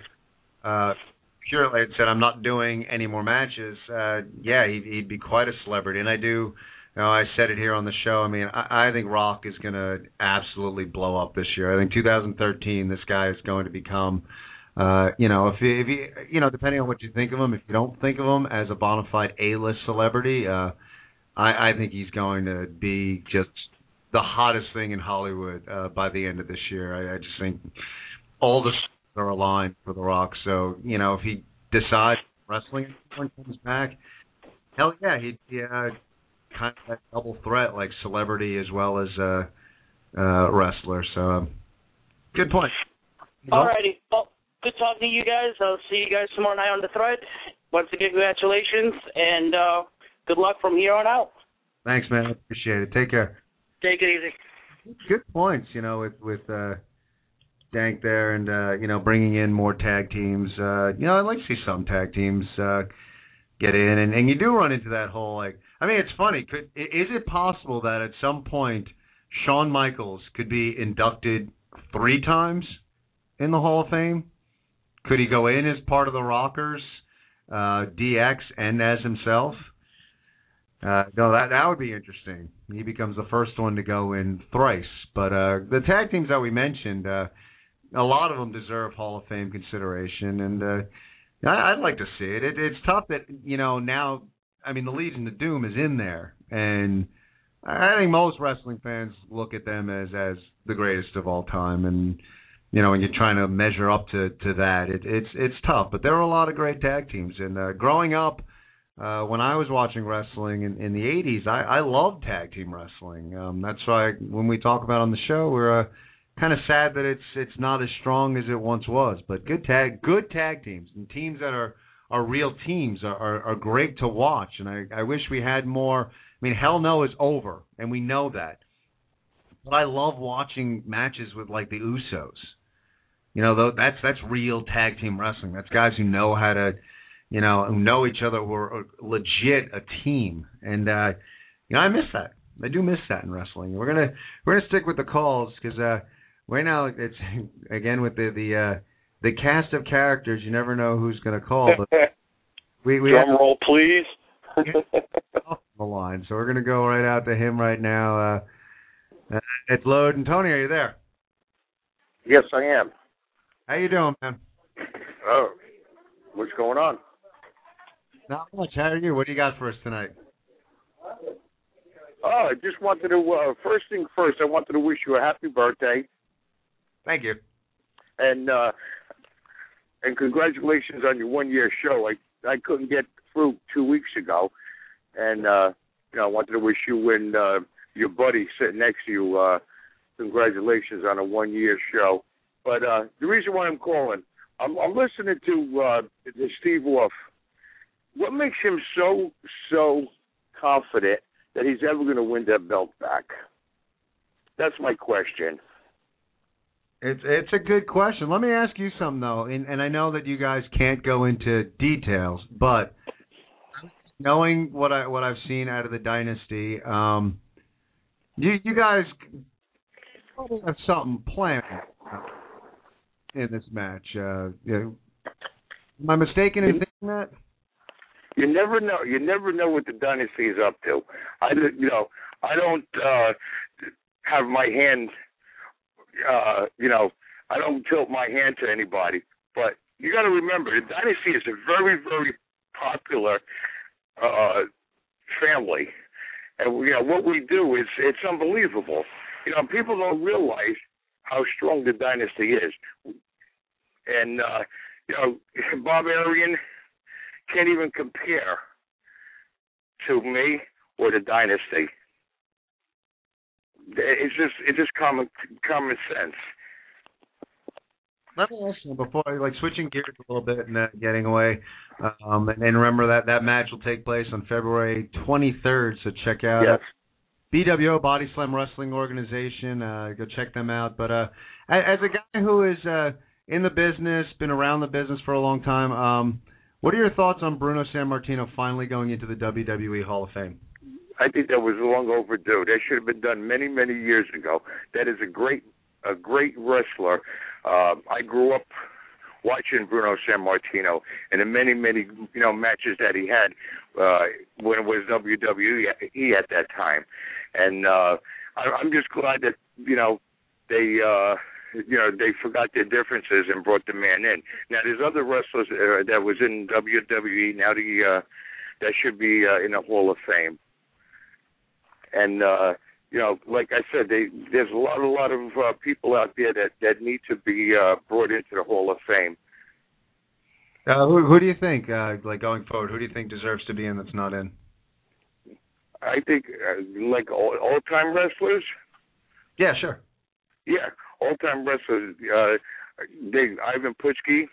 Purely had said, I'm not doing any more matches, he'd be quite a celebrity. And I said it here on the show, I mean, I think Rock is going to absolutely blow up this year. I think 2013, this guy is going to become, if you depending on what you think of him, if you don't think of him as a bona fide A-list celebrity, I think he's going to be just the hottest thing in Hollywood by the end of this year. I just think all the are aligned for The Rock. So, if he decides wrestling comes back, hell yeah, he'd be kind of that double threat, like celebrity as well as wrestler. So, good point. Alrighty. Well, good talking to you guys. I'll see you guys tomorrow night on The Thread. Once again, congratulations, and good luck from here on out. Thanks, man. I appreciate it. Take care. Take it easy. Good points, with Dank there, and bringing in more tag teams. I'd like to see some tag teams get in, and you do run into that whole it's funny. Is it possible that at some point Shawn Michaels could be inducted 3 times in the Hall of Fame? Could he go in as part of the Rockers, DX, and as himself? No, that would be interesting. He becomes the first one to go in thrice. But the tag teams that we mentioned. A lot of them deserve Hall of Fame consideration, and I'd like to see it. It's tough that, now, I mean, the Legion of Doom is in there, and I think most wrestling fans look at them as the greatest of all time, and, when you're trying to measure up to that, it's tough. But there are a lot of great tag teams, and growing up, when I was watching wrestling in the 80s, I loved tag team wrestling. That's why when we talk about on the show, we're kind of sad that it's not as strong as it once was. But good tag teams and teams that are real teams are great to watch. And I wish we had more. I mean, Hell No is over, and we know that. But I love watching matches with like the Usos. You know, that's real tag team wrestling. That's guys who know how to, you know, who know each other, who are legit a team. And you know, I miss that. I do miss that in wrestling. We're gonna stick with the calls because right now it's again with the cast of characters. You never know who's gonna call. But we drum roll, please. Off the line, so we're gonna go right out to him right now. It's Load and Tony. Are you there? Yes, I am. How you doing, man? Oh, what's going on? Not much. How are you? What do you got for us tonight? Oh, I just wanted to, first thing first, I wanted to wish you a happy birthday. Thank you. And congratulations on your 1-year show. I couldn't get through 2 weeks ago. And, you know, I wanted to wish you and your buddy sitting next to you, congratulations on a 1-year show. But the reason why I'm calling, I'm listening to Steve Wolf. What makes him so confident that he's ever going to win that belt back? That's my question. It's a good question. Let me ask you something, though, and I know that you guys can't go into details, but knowing what I've seen out of the Dynasty, you guys probably have something planned in this match. You know, am I mistaken in thinking that? You never know. You never know what the Dynasty is up to. I don't have my hand. I don't tilt my hand to anybody. But you got to remember, the Dynasty is a very, very popular family, and what we do is it's unbelievable. You know, people don't realize how strong the Dynasty is, and Bob Arian can't even compare to me or the Dynasty. It's just common sense. Let me ask you before, switching gears a little bit and getting away, and remember that match will take place on February 23rd. So check out BWO Body Slam Wrestling Organization. Go check them out. But as a guy who is in the business, been around the business for a long time, what are your thoughts on Bruno Sammartino finally going into the WWE Hall of Fame? I think that was long overdue. That should have been done many, many years ago. That is a great wrestler. I grew up watching Bruno Sammartino in the many, many matches that he had when it was WWE at that time, and I'm just glad that they forgot their differences and brought the man in. Now, there's other wrestlers that was in WWE now that should be in the Hall of Fame. And, like I said, there's a lot of people out there that need to be brought into the Hall of Fame. Who do you think, going forward, who do you think deserves to be in that's not in? I think, all-time wrestlers? Yeah, sure. Yeah, all-time wrestlers. Ivan Putski.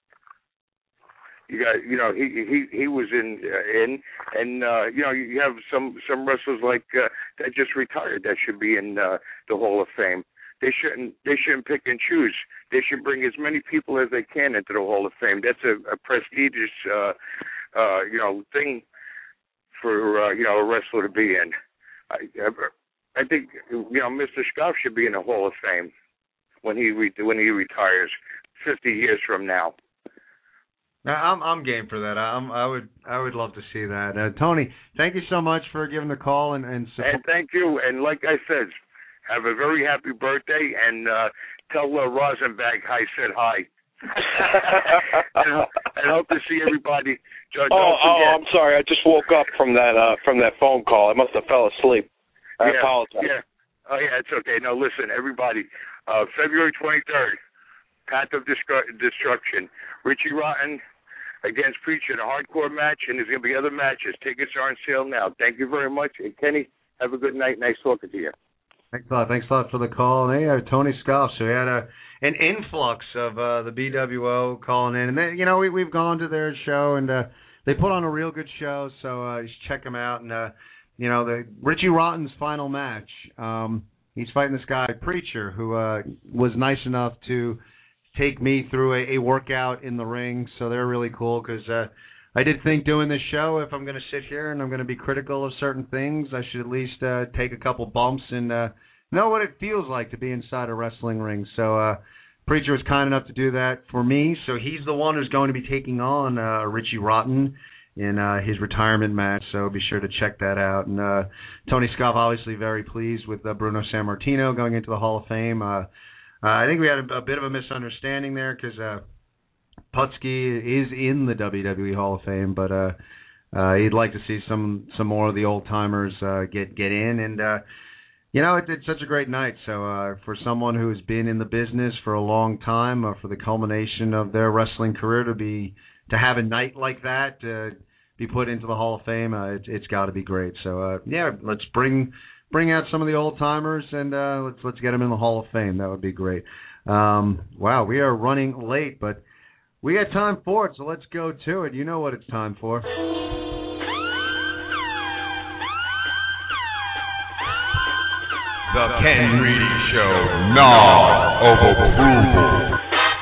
You got, he was in, and you have some wrestlers like that just retired that should be in the Hall of Fame. They shouldn't pick and choose. They should bring as many people as they can into the Hall of Fame. That's a prestigious, thing for a wrestler to be in. I think Mr. Scoff should be in the Hall of Fame when he retires 50 years from now. I'm game for that. I would love to see that. Tony, thank you so much for giving the call and support. And thank you. And like I said, have a very happy birthday, and tell Rosenbag I said hi. and hope to see everybody. I'm sorry. I just woke up from that phone call. I must have fell asleep. I apologize. Yeah. Oh yeah, it's okay. No, listen, everybody. February 23rd, Path of Destruction. Richie Rotten against Preacher in a hardcore match, and there's going to be other matches. Tickets are on sale now. Thank you very much. And Kenny, have a good night. Nice talking to you. Thanks a lot for the call. And hey, Tony Scoff. So we had an influx of the BWO calling in, and then we've gone to their show, and they put on a real good show. So you should check them out. And the Richie Rotten's final match. He's fighting this guy Preacher, who was nice enough to take me through a workout in the ring. So they're really cool because I did think doing this show, if I'm going to sit here and I'm going to be critical of certain things, I should at least take a couple bumps and know what it feels like to be inside a wrestling ring. So Preacher was kind enough to do that for me. So he's the one who's going to be taking on Richie Rotten in his retirement match. So be sure to check that out. And Tony Scoff obviously very pleased with Bruno Sammartino going into the Hall of Fame. I think we had a bit of a misunderstanding there because Putski is in the WWE Hall of Fame, but he'd like to see some more of the old timers get in, and it's such a great night. So for someone who's been in the business for a long time, for the culmination of their wrestling career to have a night like that, be put into the Hall of Fame, it's got to be great. So let's bring out some of the old timers and let's get them in the Hall of Fame. That would be great. Wow, we are running late, but we got time for it, so let's go to it. You know what it's time for. The Ken Reedy Show, Nod of Approval.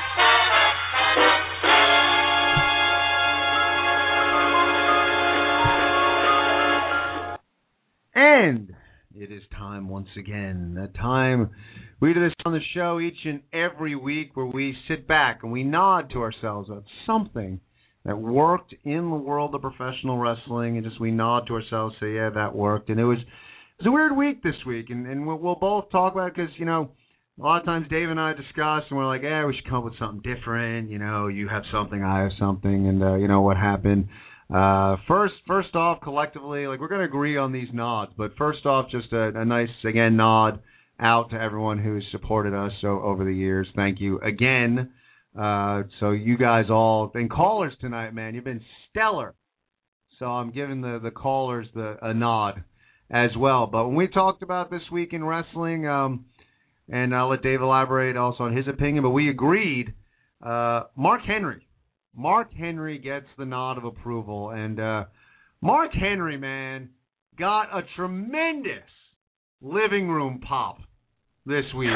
And it is time once again, the time we do this on the show each and every week where we sit back and we nod to ourselves at something that worked in the world of professional wrestling, and just we nod to ourselves, say, yeah, that worked. And it was a weird week this week, and we'll both talk about it because, a lot of times Dave and I discuss, and we're like, we should come up with something different. You have something, I have something, and what happened. First off, collectively, we're going to agree on these nods, but first off, just a nice, again, nod out to everyone who's supported us over the years. Thank you again. So you guys all, and callers tonight, man, you've been stellar. So I'm giving the callers a nod as well. But when we talked about this week in wrestling, and I'll let Dave elaborate also on his opinion, but we agreed, Mark Henry. Mark Henry gets the nod of approval. And Mark Henry, man, got a tremendous living room pop this week.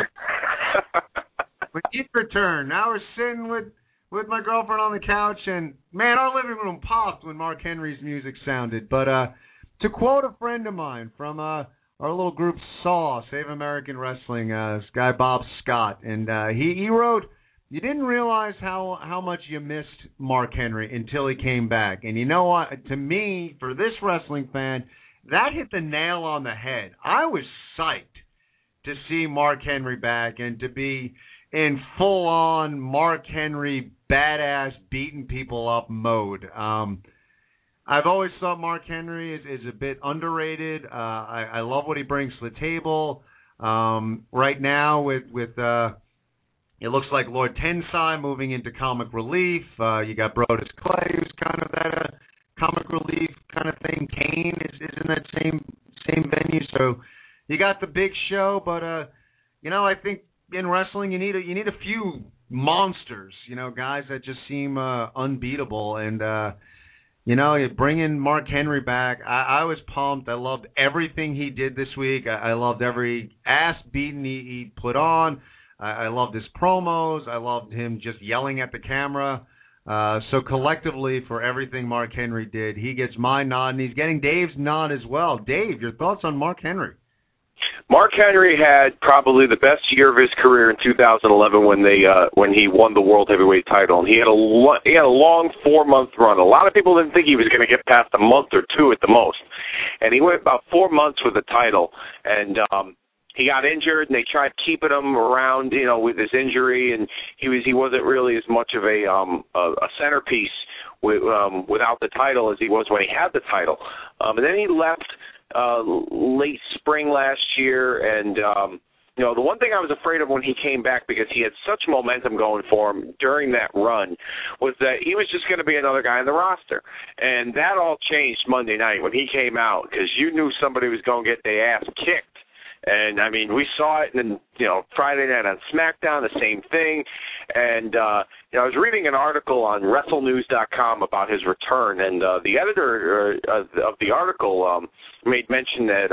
When he returned, now we're sitting with my girlfriend on the couch, and, man, our living room popped when Mark Henry's music sounded. But to quote a friend of mine from our little group SAW, Save American Wrestling, this guy Bob Scott, and he wrote, you didn't realize how much you missed Mark Henry until he came back. And you know what? To me, for this wrestling fan, that hit the nail on the head. I was psyched to see Mark Henry back and to be in full-on Mark Henry badass beating people up mode. I've always thought Mark Henry is a bit underrated. I love what he brings to the table. Right now with it looks like Lord Tensai moving into comic relief. You got Brodus Clay, who's kind of that comic relief kind of thing. Kane is in that same venue. So you got the big show, but I think in wrestling you need a few monsters. Guys that just seem unbeatable. And you bring in Mark Henry back. I was pumped. I loved everything he did this week. I loved every ass beating he put on. I loved his promos. I loved him just yelling at the camera. So collectively, for everything Mark Henry did, he gets my nod, and he's getting Dave's nod as well. Dave, your thoughts on Mark Henry? Mark Henry had probably the best year of his career in 2011 when he won the World Heavyweight title. And he had a long 4-month run. A lot of people didn't think he was going to get past a month or two at the most. And he went about 4 months with the title. And he got injured, and they tried keeping him around, with his injury. And he wasn't really as much of a centerpiece without the title as he was when he had the title. And then he left late spring last year, and the one thing I was afraid of when he came back, because he had such momentum going for him during that run, was that he was just going to be another guy on the roster. And that all changed Monday night when he came out, because you knew somebody was going to get their ass kicked And, I mean, we saw it, and then, Friday night on SmackDown, the same thing. And, I was reading an article on WrestleNews.com about his return, and the editor of the article made mention that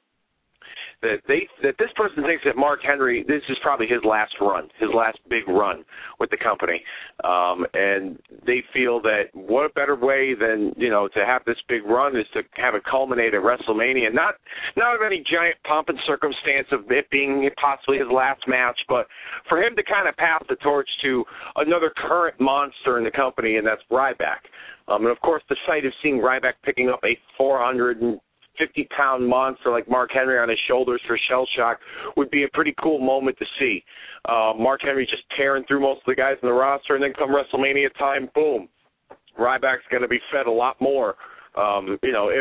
that this person thinks that Mark Henry, this is probably his last big run with the company, and they feel that what a better way than to have this big run is to have it culminate at WrestleMania, not of any giant pomp and circumstance of it being possibly his last match, but for him to kind of pass the torch to another current monster in the company, and that's Ryback. And of course, the sight of seeing Ryback picking up a 450-pound monster like Mark Henry on his shoulders for Shell Shock would be a pretty cool moment to see. Mark Henry just tearing through most of the guys in the roster, and then come WrestleMania time, boom, Ryback's going to be fed a lot more. That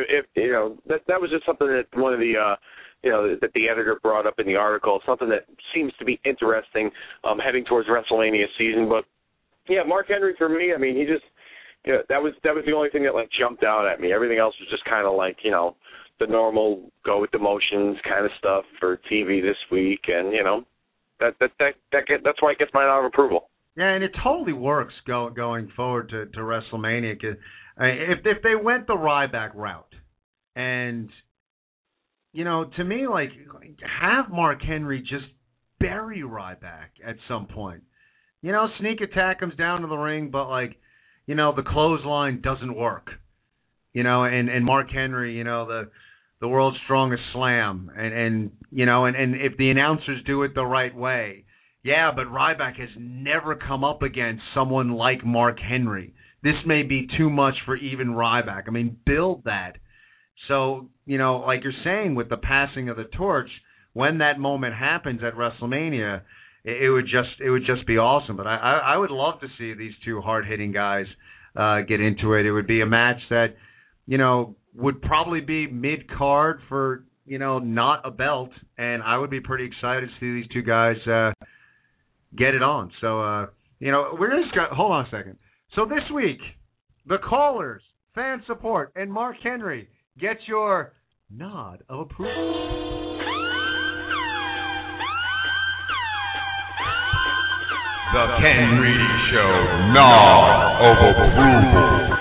was just something that one of the that the editor brought up in the article, something that seems to be interesting heading towards WrestleMania season. But yeah, Mark Henry for me, I mean, he just. Yeah, that was the only thing that jumped out at me. Everything else was just kind of the normal go with the motions kind of stuff for TV this week, and that's why it gets my nod of approval. Yeah, and it totally works going forward to WrestleMania. 'Cause, if they went the Ryback route, and to me, have Mark Henry just bury Ryback at some point. Sneak attack comes down to the ring, but the clothesline doesn't work, and Mark Henry, the world's strongest slam, and if the announcers do it the right way, yeah, but Ryback has never come up against someone like Mark Henry. This may be too much for even Ryback. I mean, build that. So, like you're saying, with the passing of the torch, when that moment happens at WrestleMania, it would just be awesome. But I would love to see these two hard-hitting guys get into it. It would be a match that, would probably be mid-card for, not a belt. And I would be pretty excited to see these two guys get it on. So, we're just got – hold on a second. So this week, the callers, fan support, and Mark Henry get your nod of approval. The Ken Reedy Show, nod of approval.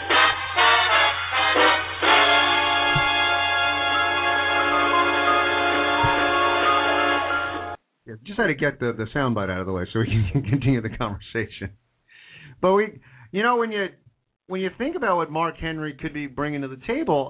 Yeah, just had to get the soundbite out of the way so we can continue the conversation. But when you think about what Mark Henry could be bringing to the table,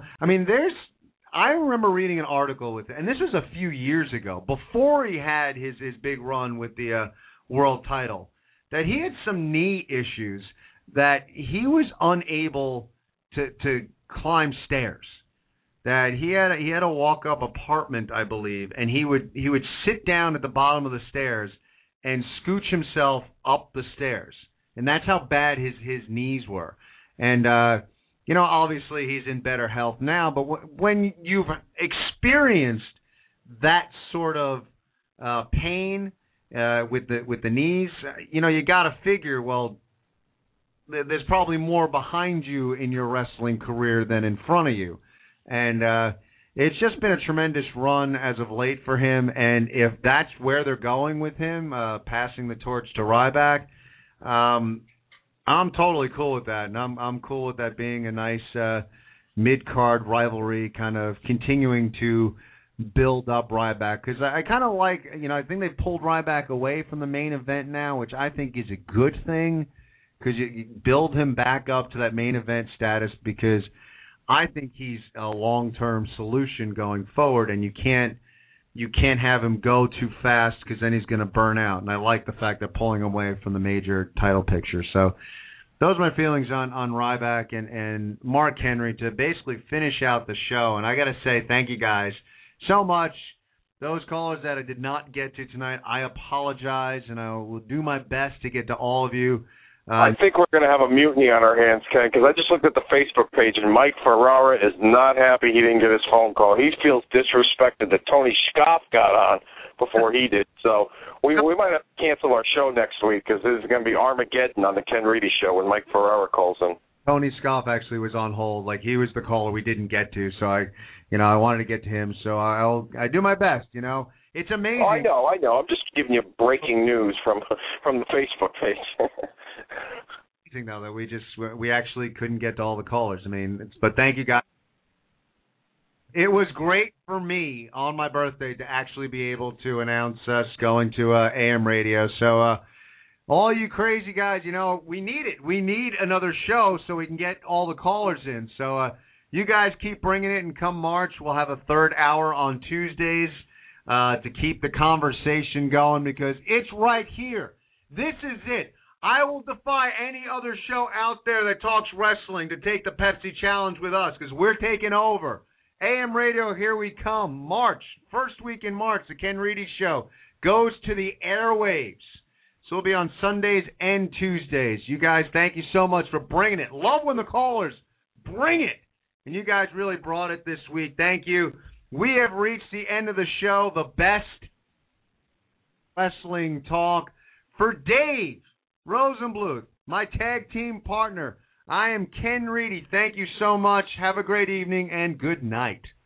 I remember reading an article and this was a few years ago, before he had his big run with the world title, that he had some knee issues, that he was unable to climb stairs, that he had a walk-up apartment, I believe, and he would sit down at the bottom of the stairs and scooch himself up the stairs, and that's how bad his knees were. And obviously he's in better health now, but when you've experienced that sort of pain with the knees, you got to figure, well, there's probably more behind you in your wrestling career than in front of you. And it's just been a tremendous run as of late for him. And if that's where they're going with him, passing the torch to Ryback, I'm totally cool with that. And I'm cool with that being a nice mid-card rivalry, kind of continuing to build up Ryback, because I kind of like, I think they pulled Ryback away from the main event now, which I think is a good thing, because you build him back up to that main event status, because I think he's a long-term solution going forward, and you can't have him go too fast, because then he's going to burn out. And I like the fact that pulling him away from the major title picture. So those are my feelings on Ryback and Mark Henry to basically finish out the show. And I got to say thank you guys so much. Those callers that I did not get to tonight, I apologize, and I will do my best to get to all of you. I think we're going to have a mutiny on our hands, Ken, because I just looked at the Facebook page, and Mike Ferrara is not happy he didn't get his phone call. He feels disrespected that Tony Scoff got on before he did. So we might have to cancel our show next week, because this is going to be Armageddon on the Ken Reedy Show when Mike Ferrara calls in. Tony Scoff actually was on hold. Like, he was the caller we didn't get to, so I wanted to get to him. So I do my best. It's amazing. Oh, I know. I'm just giving you breaking news from the Facebook page. Amazing though that we actually couldn't get to all the callers. But thank you guys. It was great for me on my birthday to actually be able to announce us going to AM radio. So all you crazy guys, we need it. We need another show so we can get all the callers in. So you guys keep bringing it, and come March, we'll have a third hour on Tuesdays to keep the conversation going, because it's right here. This is it. I will defy any other show out there that talks wrestling to take the Pepsi Challenge with us, because we're taking over. AM Radio, here we come. March, first week in March, the Ken Reedy Show goes to the airwaves. So it'll be on Sundays and Tuesdays. You guys, thank you so much for bringing it. Love when the callers bring it. And you guys really brought it this week. Thank you. We have reached the end of the show, the best wrestling talk for Dave Rosenbluth, my tag team partner. I am Ken Reedy. Thank you so much. Have a great evening and good night.